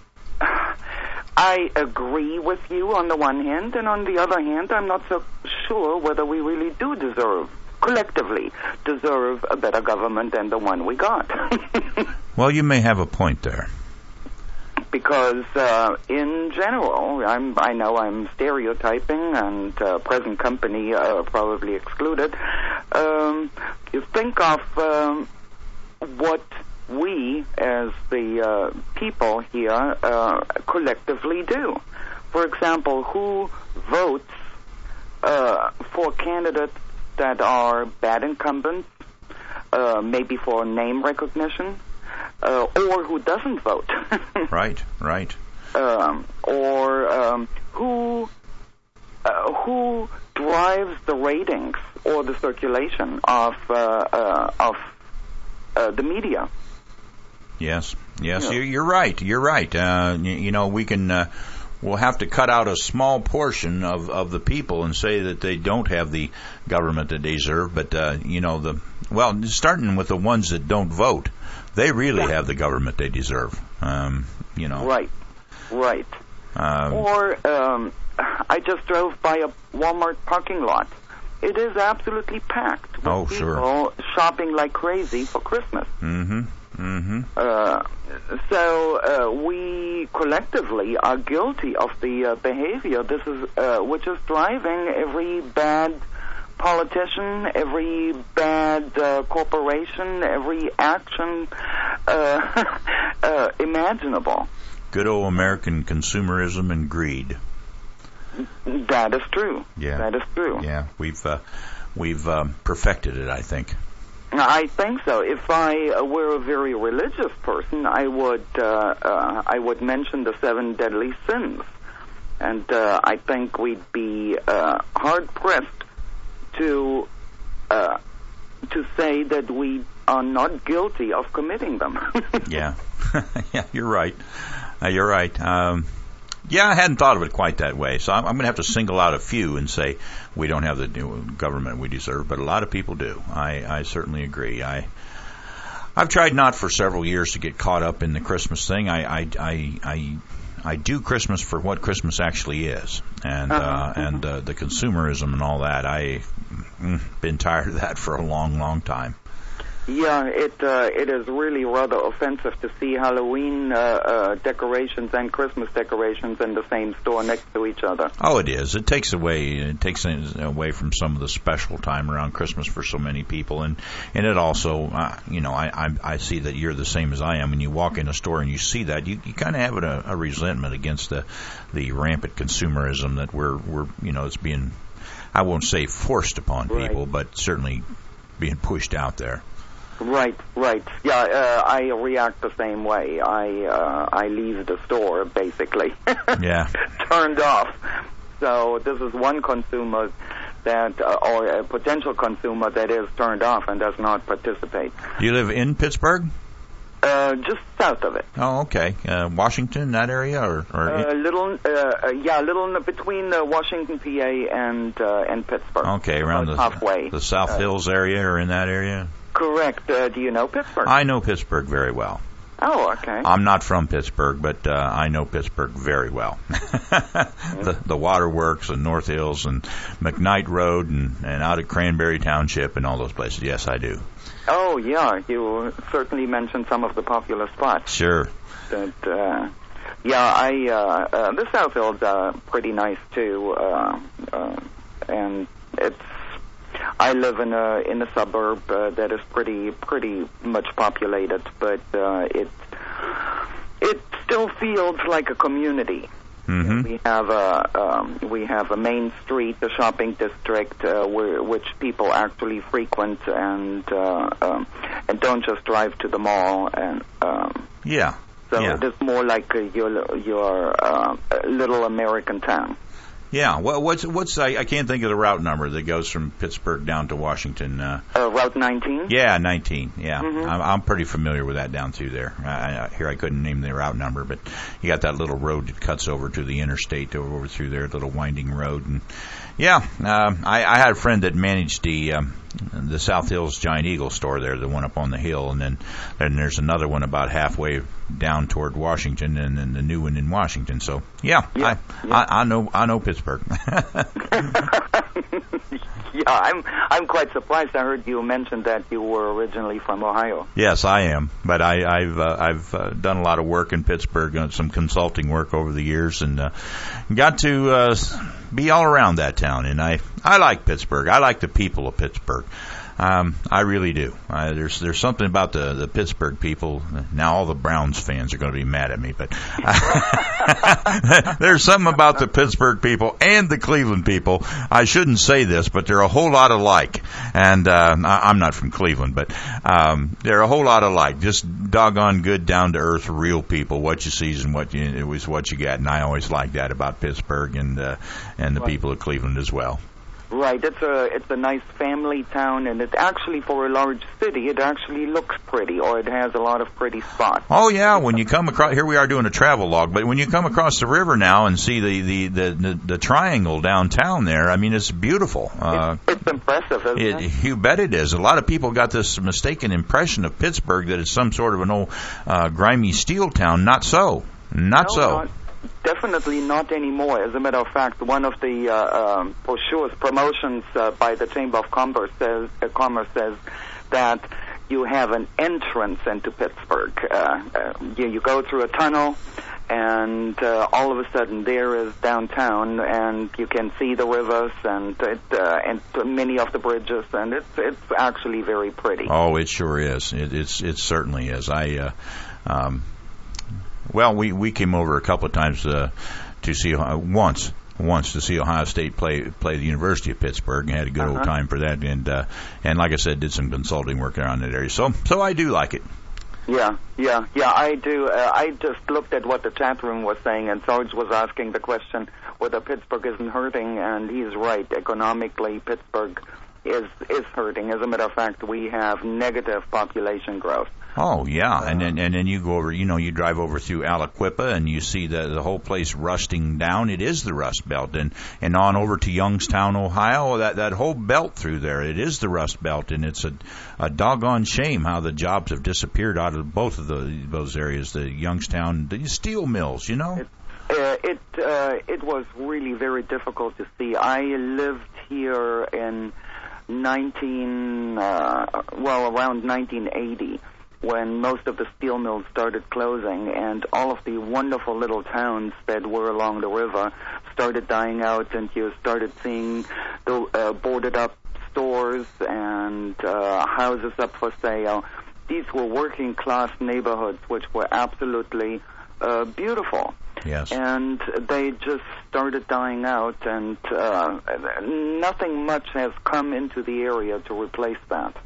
I agree with you on the one hand, and on the other hand, I'm not so sure whether we really do deserve, collectively, deserve a better government than the one we got. Well, you may have a point there. Because uh, in general, I'm, I know I'm stereotyping, and uh, present company uh, probably excluded. Um, you think of um, what we, as the uh, people here, uh, collectively do. For example, who votes uh, for candidates that are bad incumbents, uh, maybe for name recognition, uh, or who doesn't vote. Right, right. Um, or um, who uh, who drives the ratings or the circulation of uh, uh, of uh, the media. Yes, yes, Yeah. you're, you're right. You're right. Uh, you, you know, we can. Uh, we'll have to cut out a small portion of, of the people and say that they don't have the government that they deserve. But uh, you know, the well, starting with the ones that don't vote, they really Yeah. have the government they deserve. Um, you know, Right, right. Um, Or um, I just drove by a Walmart parking lot. It is absolutely packed with Oh, people sure. shopping like crazy for Christmas. Mm-hmm. Mm-hmm. Uh, so uh, we collectively are guilty of the uh, behavior. This is uh, which is driving every bad politician, every bad uh, corporation, every action uh, uh, imaginable. Good old American consumerism and greed. That is true. Yeah, that is true. Yeah, we've uh, we've um, perfected it, I think. I think so. If I uh, were a very religious person, I would uh, uh, I would mention the seven deadly sins, and uh, I think we'd be uh, hard pressed to uh, to say that we are not guilty of committing them. Yeah, yeah, you're right. Uh, you're right. Um, yeah, I hadn't thought of it quite that way. So I'm, I'm going to have to single out a few and say we don't have the government we deserve, but a lot of people do. I, I certainly agree. I. I've tried not for several years to get caught up in the Christmas thing. I I I I, I do Christmas for what Christmas actually is, and uh, uh, and uh, the consumerism and all that. I've mm, been tired of that for a long, long time. Yeah, it uh, it is really rather offensive to see Halloween uh, uh, decorations and Christmas decorations in the same store next to each other. Oh, it is. It takes away it takes away from some of the special time around Christmas for so many people, and and it also, uh, you know, I, I I see that you're the same as I am. When you walk in a store and you see that, you, you kind of have a, a resentment against the the rampant consumerism that we're we're you know it's being, I won't say forced upon right. people, but certainly being pushed out there. Right, right. Yeah, uh, I react the same way. I uh, I leave the store, basically. Yeah. Turned off. So this is one consumer that, uh, or a potential consumer that is turned off and does not participate. Do you live in Pittsburgh? Uh, just south of it. Oh, okay. Uh, Washington, that area, or, or uh, little, uh, uh, yeah, little between uh, Washington, P A, and uh, and Pittsburgh. Okay, around the halfway. the South uh, Hills area, or in that area. Correct. Uh, do you know Pittsburgh? I know Pittsburgh very well. Oh, okay. I'm not from Pittsburgh, but uh, I know Pittsburgh very well. the, the Waterworks and North Hills and McKnight Road and, and out at Cranberry Township and all those places. Yes, I do. Oh, yeah. You certainly mentioned some of the popular spots. Sure. That, uh, yeah, I uh, uh, the South Hills are pretty nice, too. Uh, uh, and it's I live in a in a suburb uh, that is pretty pretty much populated, but uh, it it still feels like a community. Mm-hmm. We have a um, we have a main street, a shopping district, uh, where, which people actually frequent and uh, um, and don't just drive to the mall. And um, yeah, so yeah. it is more like a, your your uh, little American town. Yeah, well, what's what's I, I can't think of the route number that goes from Pittsburgh down to Washington. Uh, uh, Route nineteen. Yeah, nineteen. Yeah, mm-hmm. I'm, I'm pretty familiar with that down through there. I, I, here I couldn't name the route number, but you got that little road that cuts over to the interstate over through there, little winding road, and yeah, uh, I, I had a friend that managed the um, the South Hills Giant Eagle store there, the one up on the hill, and then then there's another one about halfway down toward Washington, and then the new one in Washington. So yeah, yeah, I, yeah. I I know I know Pittsburgh. Yeah, I'm I'm quite surprised. I heard you mention that you were originally from Ohio. Yes, I am, but I, I've uh, I've uh, done a lot of work in Pittsburgh, uh, some consulting work over the years, and uh, got to uh, be all around that town. And I I like Pittsburgh. I like the people of Pittsburgh. Um, I really do. Uh, there's there's something about the, the Pittsburgh people. Now all the Browns fans are going to be mad at me, but there's something about the Pittsburgh people and the Cleveland people. I shouldn't say this, but they're a whole lot alike. And uh, I'm not from Cleveland, but um, they're a whole lot alike. Just doggone good, down to earth, real people. What you see is what you it was what you got, and I always like that about Pittsburgh and uh, and the right. people of Cleveland as well. Right, it's a it's a nice family town, and it actually, for a large city, it actually looks pretty, or it has a lot of pretty spots. Oh yeah, when you come across, here we are doing a travel log, but when you come across the river now and see the the the, the, the triangle downtown there, I mean, it's beautiful. Uh, it's, it's impressive, isn't it, it? You bet it is. A lot of people got this mistaken impression of Pittsburgh that it's some sort of an old uh, grimy steel town. Not so. Not no, so. Not. Definitely not anymore. As a matter of fact, one of the uh, um, brochures, promotions uh, by the Chamber of Commerce says, uh, Commerce says that you have an entrance into Pittsburgh. Uh, uh, you, you go through a tunnel, and uh, all of a sudden there is downtown, and you can see the rivers and it, uh, and many of the bridges, and it's it's actually very pretty. Oh, it sure is. It, it's it certainly is. I. Uh, um, Well, we, we came over a couple of times uh, to see uh, once once to see Ohio State play play the University of Pittsburgh, and had a good uh-huh. old time for that. And uh, and like I said, did some consulting work around that area. So so I do like it. Yeah, yeah, yeah, I do. Uh, I just looked at what the chat room was saying, and Sarge was asking the question whether Pittsburgh isn't hurting, and he's right. Economically, Pittsburgh is is hurting. As a matter of fact, we have negative population growth. Oh yeah, and then and then you go over, you know, you drive over through Aliquippa and you see the the whole place rusting down. It is the Rust Belt, and and on over to Youngstown, Ohio. That that whole belt through there, it is the Rust Belt, and it's a a doggone shame how the jobs have disappeared out of both of the those areas. The Youngstown, the steel mills, you know. It uh, it, uh, it was really very difficult to see. I lived here in nineteen uh, well around nineteen eighty. When most of the steel mills started closing, and all of the wonderful little towns that were along the river started dying out, and you started seeing the uh, boarded-up stores and uh, houses up for sale. These were working-class neighborhoods, which were absolutely uh, beautiful. Yes. And they just started dying out, and uh, nothing much has come into the area to replace that.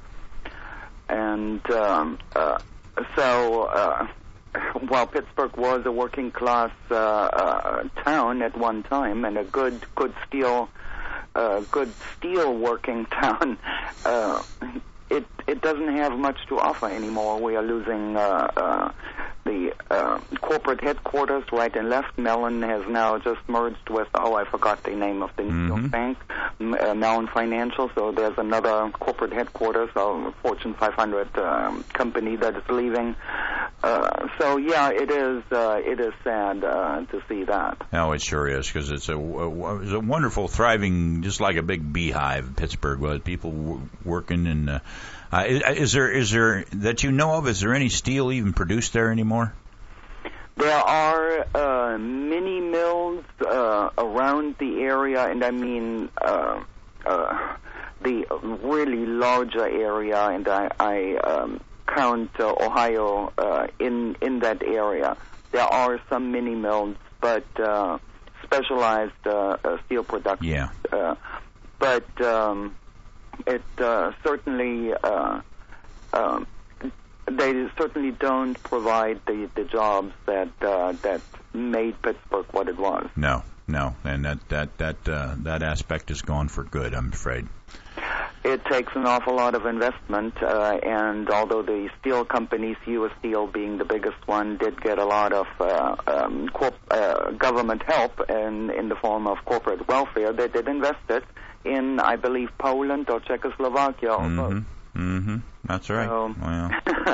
And um, uh, so, uh, while Pittsburgh was a working-class uh, uh, town at one time and a good, good steel, uh, good steel working town, uh, it it doesn't have much to offer anymore. We are losing uh, uh, the uh, corporate headquarters right and left. Mellon has now just merged with, oh, I forgot the name of the New York Mm-hmm. bank, M- uh, Mellon Financial. So there's another corporate headquarters, a Fortune five hundred um, company that is leaving. Uh, so yeah, it is uh, it is sad uh, to see that. Oh, it sure is, because it's a, a, it's a wonderful, thriving, just like a big beehive. Pittsburgh was people w- working and. Uh, Uh, is, is there is there that you know of? Is there any steel even produced there anymore? There are uh, mini mills uh, around the area, and I mean uh, uh, the really larger area, and I, I um, count uh, Ohio uh, in in that area. There are some mini mills, but uh, specialized uh, uh, steel production. Yeah. Uh, but um, it uh, certainly uh, um, they certainly don't provide the, the jobs that uh, that made Pittsburgh what it was. No, no, and that that that uh, that aspect is gone for good, I'm afraid. It takes an awful lot of investment, uh, and although the steel companies, U S Steel being the biggest one, did get a lot of uh, um, corp- uh, government help in, in the form of corporate welfare, they did invest it in, I believe, Poland or Czechoslovakia. Mm-hmm. Mm-hmm. That's right. So, well.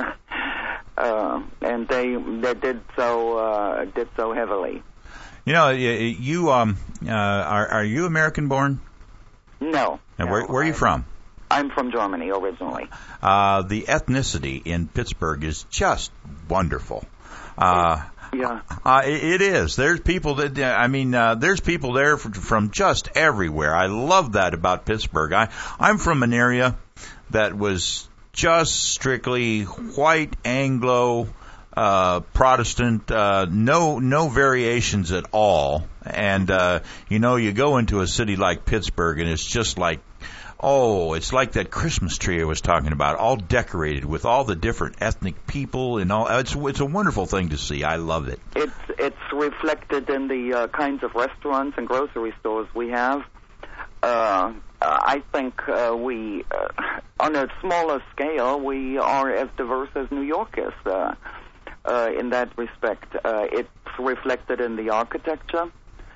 uh, and they they did so uh, did so heavily. You know, you um uh, are are you American born? No. And no, where where are you I'm, from? I'm from Germany originally. Uh, the ethnicity in Pittsburgh is just wonderful. Uh, yeah. Uh, it, it is. There's people that, I mean, uh, there's people there from, from just everywhere. I love that about Pittsburgh. I, I'm from an area that was just strictly white, Anglo, uh, Protestant, uh, no, no variations at all. And, uh, you know, you go into a city like Pittsburgh and it's just like, oh, it's like that Christmas tree I was talking about, all decorated with all the different ethnic people and all. It's it's a wonderful thing to see. I love it. It's it's reflected in the uh, kinds of restaurants and grocery stores we have. Uh, I think uh, we, uh, on a smaller scale, we are as diverse as New York is. Uh, uh, in that respect, uh, it's reflected in the architecture,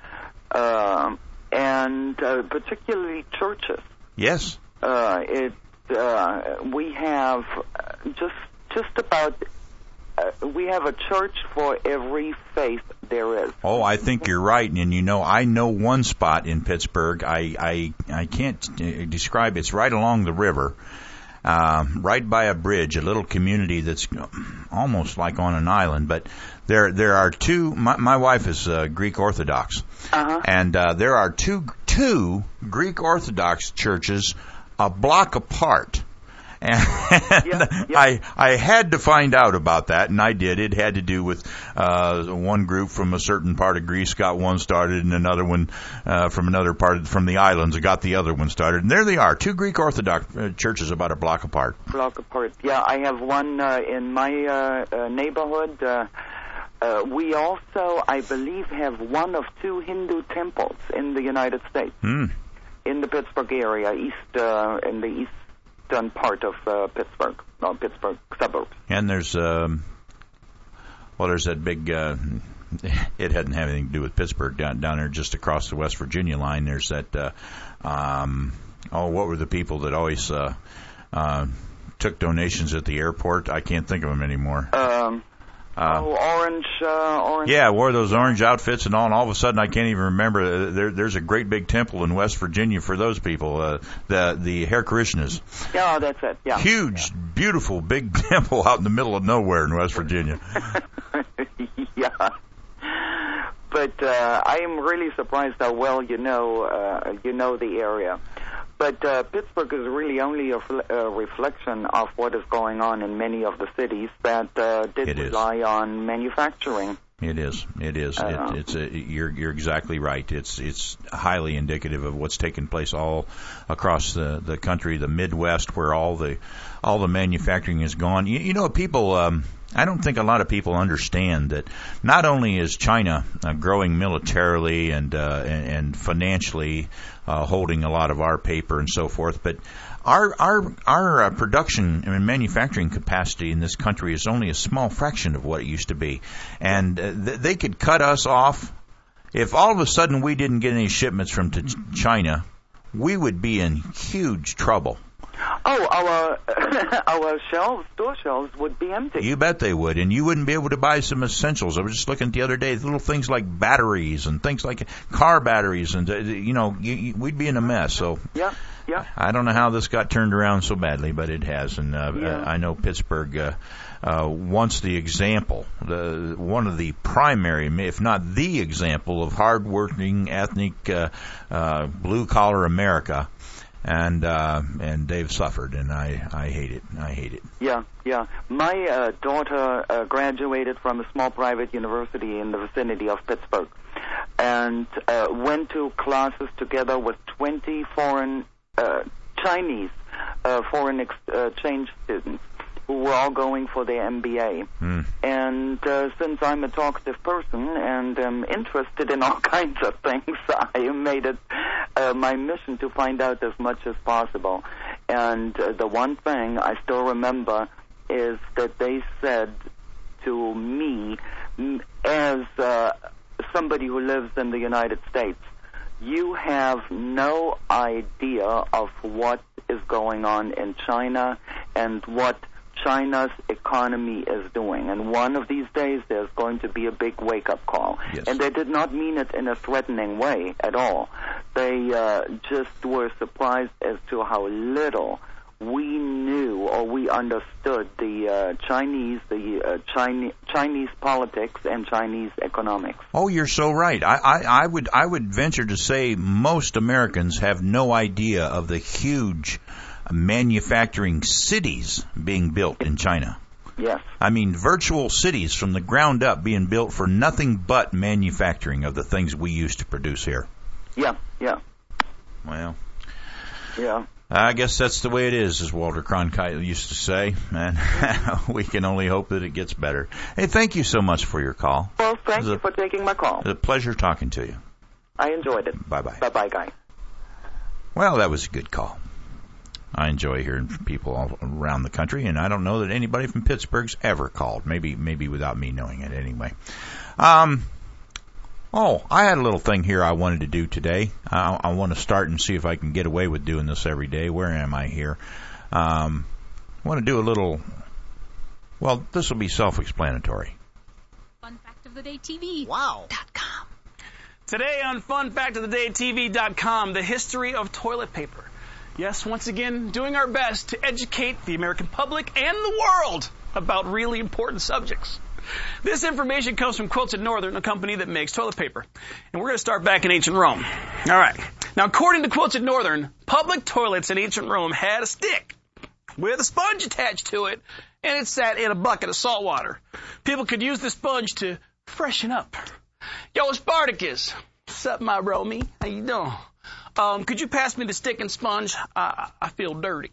uh, and uh, particularly churches. Yes. Uh, it uh, we have just just about uh, we have a church for every faith there is. Oh, I think you're right, and you know, I know one spot in Pittsburgh. I I I can't describe. It's right along the river, uh, right by a bridge, a little community that's almost like on an island. But there there are two. My, my wife is uh, Greek Orthodox, uh-huh. and uh, there are two two Greek Orthodox churches a block apart. And yeah, yeah. I I had to find out about that, and I did. It had to do with uh, one group from a certain part of Greece got one started, and another one uh, from another part of, from the islands got the other one started. And there they are, two Greek Orthodox uh, churches about a block apart. Block apart. Yeah, I have one uh, in my uh, uh, neighborhood. Uh, uh, we also, I believe, have one of two Hindu temples in the United States. Hmm. In the Pittsburgh area, east uh, in the east. Done part of uh, Pittsburgh, no, Pittsburgh suburbs. And there's, um, well, there's that big, uh, it hadn't have anything to do with Pittsburgh, down down there just across the West Virginia line. There's that, uh, um, oh, what were the people that always uh, uh, took donations at the airport? I can't think of them anymore. Um, uh, oh, orange, uh, orange. Yeah, wore those orange outfits and all, and all of a sudden I can't even remember. There, there's a great big temple in West Virginia for those people, uh, the the Hare Krishnas. Yeah, that's it. Yeah, huge, yeah. beautiful, big temple out in the middle of nowhere in West Virginia. Yeah, but uh, I am really surprised how well you know uh, you know the area. But uh, Pittsburgh is really only a, fl- a reflection of what is going on in many of the cities that uh, did rely on manufacturing. It is. It is. Uh, it, it's. A, you're. You're exactly right. It's. It's highly indicative of what's taken place all across the, the country, the Midwest, where all the all the manufacturing is gone. You, you know, people. Um, I don't think a lot of people understand that not only is China uh, growing militarily and uh, and, and financially, uh, holding a lot of our paper and so forth, but our our our uh, production and manufacturing capacity in this country is only a small fraction of what it used to be, and uh, th- they could cut us off if all of a sudden we didn't get any shipments from t- China. We would be in huge trouble. Oh, our our shelves, store shelves would be empty. You bet they would, and you wouldn't be able to buy some essentials. I was just looking the other day, little things like batteries and things like car batteries, and uh, you know, you, you, we'd be in a mess. So yeah, yeah. I don't know how this got turned around so badly, but it has, and uh, yeah. uh, I know Pittsburgh. Uh, Uh, once the example, the, one of the primary, if not the example, of hardworking, ethnic, uh, uh, blue-collar America, and uh, and they've suffered, and I, I hate it. I hate it. Yeah, yeah. My uh, daughter uh, graduated from a small private university in the vicinity of Pittsburgh, and uh, went to classes together with twenty foreign uh, Chinese uh, foreign exchange students, who were all going for their M B A. Mm. And uh, since I'm a talkative person and am interested in all kinds of things, I made it uh, my mission to find out as much as possible. And uh, the one thing I still remember is that they said to me, as uh, somebody who lives in the United States, you have no idea of what is going on in China and what China's economy is doing, and one of these days there's going to be a big wake-up call. Yes. And they did not mean it in a threatening way at all. They uh, just were surprised as to how little we knew or we understood the uh, Chinese, the uh, Chinese, Chinese politics and Chinese economics. Oh, you're so right. I, I, I would I would venture to say most Americans have no idea of the huge manufacturing cities being built in China. Yes. I mean, virtual cities from the ground up being built for nothing but manufacturing of the things we used to produce here. Yeah, yeah. Well, yeah. I guess that's the way it is, as Walter Cronkite used to say, and we can only hope that it gets better. Hey, thank you so much for your call. Well, thank you a, for taking my call. It was a pleasure talking to you. I enjoyed it. Bye-bye. Bye-bye, guy. Well, that was a good call. I enjoy hearing from people all around the country, and I don't know that anybody from Pittsburgh's ever called. Maybe, maybe without me knowing it anyway. Um, oh, I had a little thing here I wanted to do today. I, I want to start and see if I can get away with doing this every day. Where am I here? Um, I want to do a little. Well, this will be self-explanatory. Fun Fact of the Day T V. Wow. Dot com. Today on Fun Fact of the Day T V dot com, the history of toilet paper. Yes, once again, doing our best to educate the American public and the world about really important subjects. This information comes from Quilted Northern, a company that makes toilet paper. And we're going to start back in ancient Rome. All right. Now, according to Quilted Northern, public toilets in ancient Rome had a stick. with a sponge attached to it, and it sat in a bucket of salt water. People could use the sponge to freshen up. Yo, Spartacus. What's up, my Romy? How you doing? Um, could you pass me the stick and sponge? I, I feel dirty.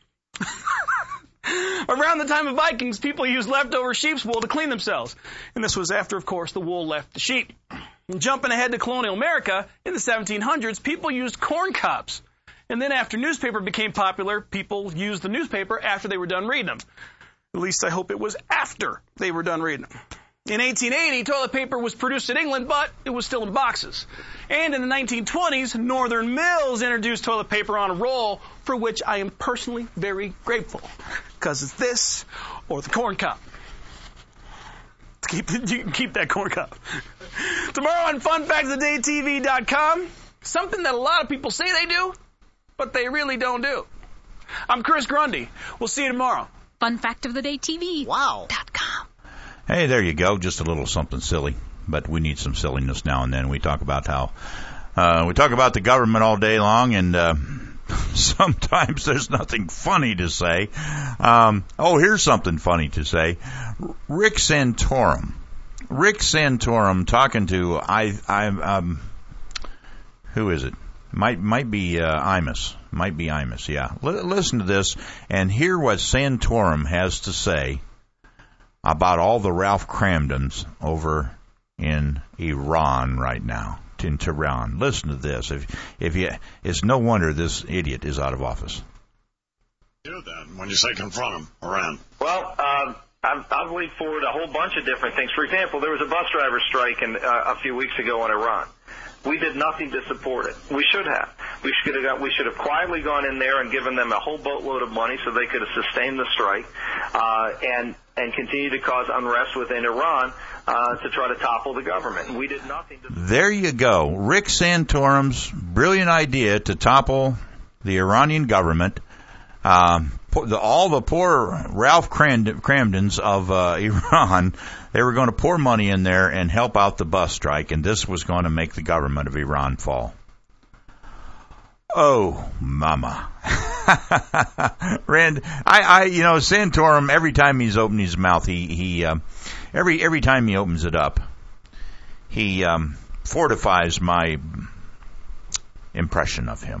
Around the time of Vikings, people used leftover sheep's wool to clean themselves. And this was after, of course, the wool left the sheep. And jumping ahead to colonial America, in the seventeen hundreds, people used corn cobs. And then after newspaper became popular, people used the newspaper after they were done reading them. At least I hope it was after they were done reading them. In eighteen eighty, toilet paper was produced in England, but it was still in boxes. And in the nineteen twenties, Northern Mills introduced toilet paper on a roll, for which I am personally very grateful. Because it's this or the corn cob. Keep, you can keep that corn cob. Tomorrow on fun fact of the day T V dot com, something that a lot of people say they do, but they really don't do. I'm Chris Grundy. We'll see you tomorrow. Fun fact of the day T V. Wow. .com. Hey, there you go. Just a little something silly, but we need some silliness now and then. We talk about how uh, we talk about the government all day long, and uh, sometimes there's nothing funny to say. Um, oh, here's something funny to say. Rick Santorum. Rick Santorum talking to I I um who is it? Might might be uh, Imus. Might be Imus. Yeah. L- listen to this and hear what Santorum has to say about all the Ralph Cramdens over in Iran right now, in Tehran. Listen to this. If if you, it's no wonder this idiot is out of office. Do that when you say confront him, Iran. Well, um, I've, I've leaned forward a whole bunch of different things. For example, there was a bus driver strike in, uh, a few weeks ago in Iran. We did nothing to support it. We should have. We should have got, we should have quietly gone in there and given them a whole boatload of money so they could have sustained the strike uh, and and continue to cause unrest within Iran uh, to try to topple the government. We did nothing to. There you go. Rick Santorum's brilliant idea to topple the Iranian government. Um, the, all the poor Ralph Cramdens of uh, Iran, they were going to pour money in there and help out the bus strike, and this was going to make the government of Iran fall. Oh, mama. Rand, I, I, you know, Santorum, every time he's opened his mouth, he, he, uh, every, every time he opens it up, he, um, fortifies my impression of him.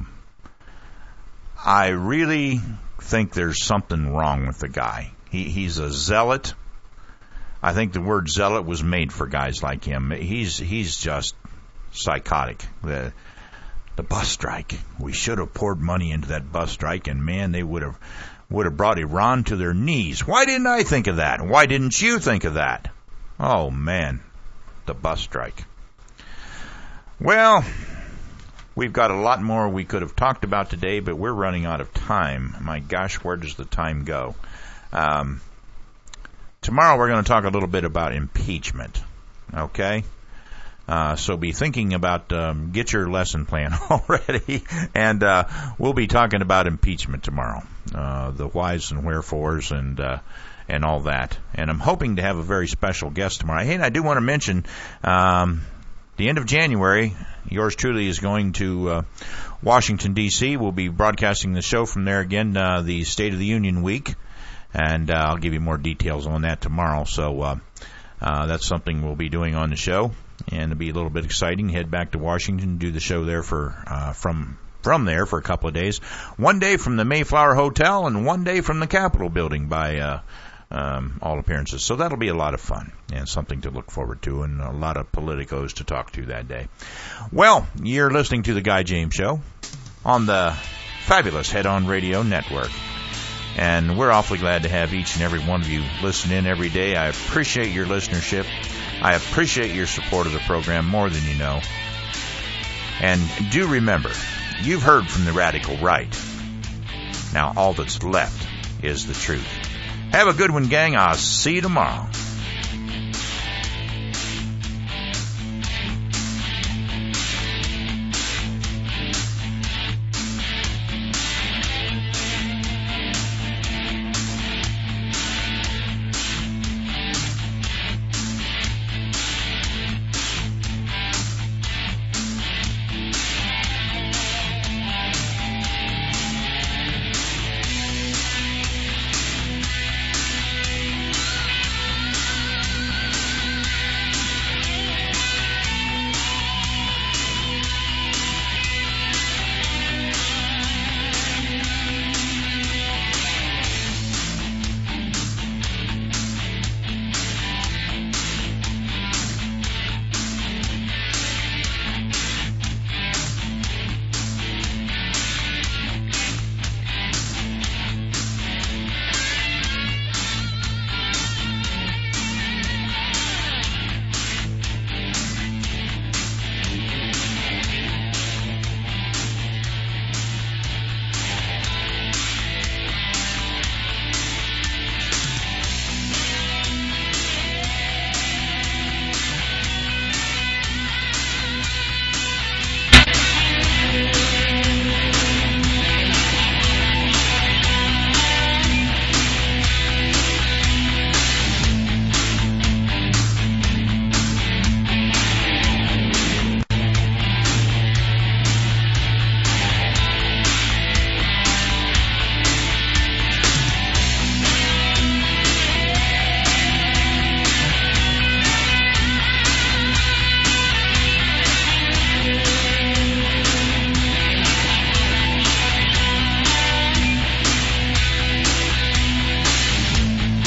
I really think there's something wrong with the guy. He, he's a zealot. I think the word zealot was made for guys like him. He's, he's just psychotic. The, The bus strike. We should have poured money into that bus strike, and man, they would have would have brought Iran to their knees. Why didn't I think of that? Why didn't you think of that? Oh man, the bus strike. Well, we've got a lot more we could have talked about today, but we're running out of time. My gosh, where does the time go? Um, tomorrow we're going to talk a little bit about impeachment. Okay? Uh, so be thinking about, um, get your lesson plan already, and uh, we'll be talking about impeachment tomorrow, uh, the whys and wherefores and uh, and all that. And I'm hoping to have a very special guest tomorrow. Hey, and I do want to mention, um, the end of January, yours truly is going to uh, Washington, D C We'll be broadcasting the show from there again, uh, the State of the Union week, and uh, I'll give you more details on that tomorrow. So uh, uh, that's something we'll be doing on the show. And it'll be a little bit exciting. Head back to Washington, do the show there for uh, from from there for a couple of days. One day from the Mayflower Hotel, and one day from the Capitol building by uh, um, all appearances. So that'll be a lot of fun and something to look forward to, and a lot of politicos to talk to that day. Well, you're listening to the Guy James Show on the fabulous Head On Radio Network. And we're awfully glad to have each and every one of you listen in every day. I appreciate your listenership. I appreciate your support of the program more than you know. And do remember, you've heard from the radical right. Now all that's left is the truth. Have a good one, gang. I'll see you tomorrow.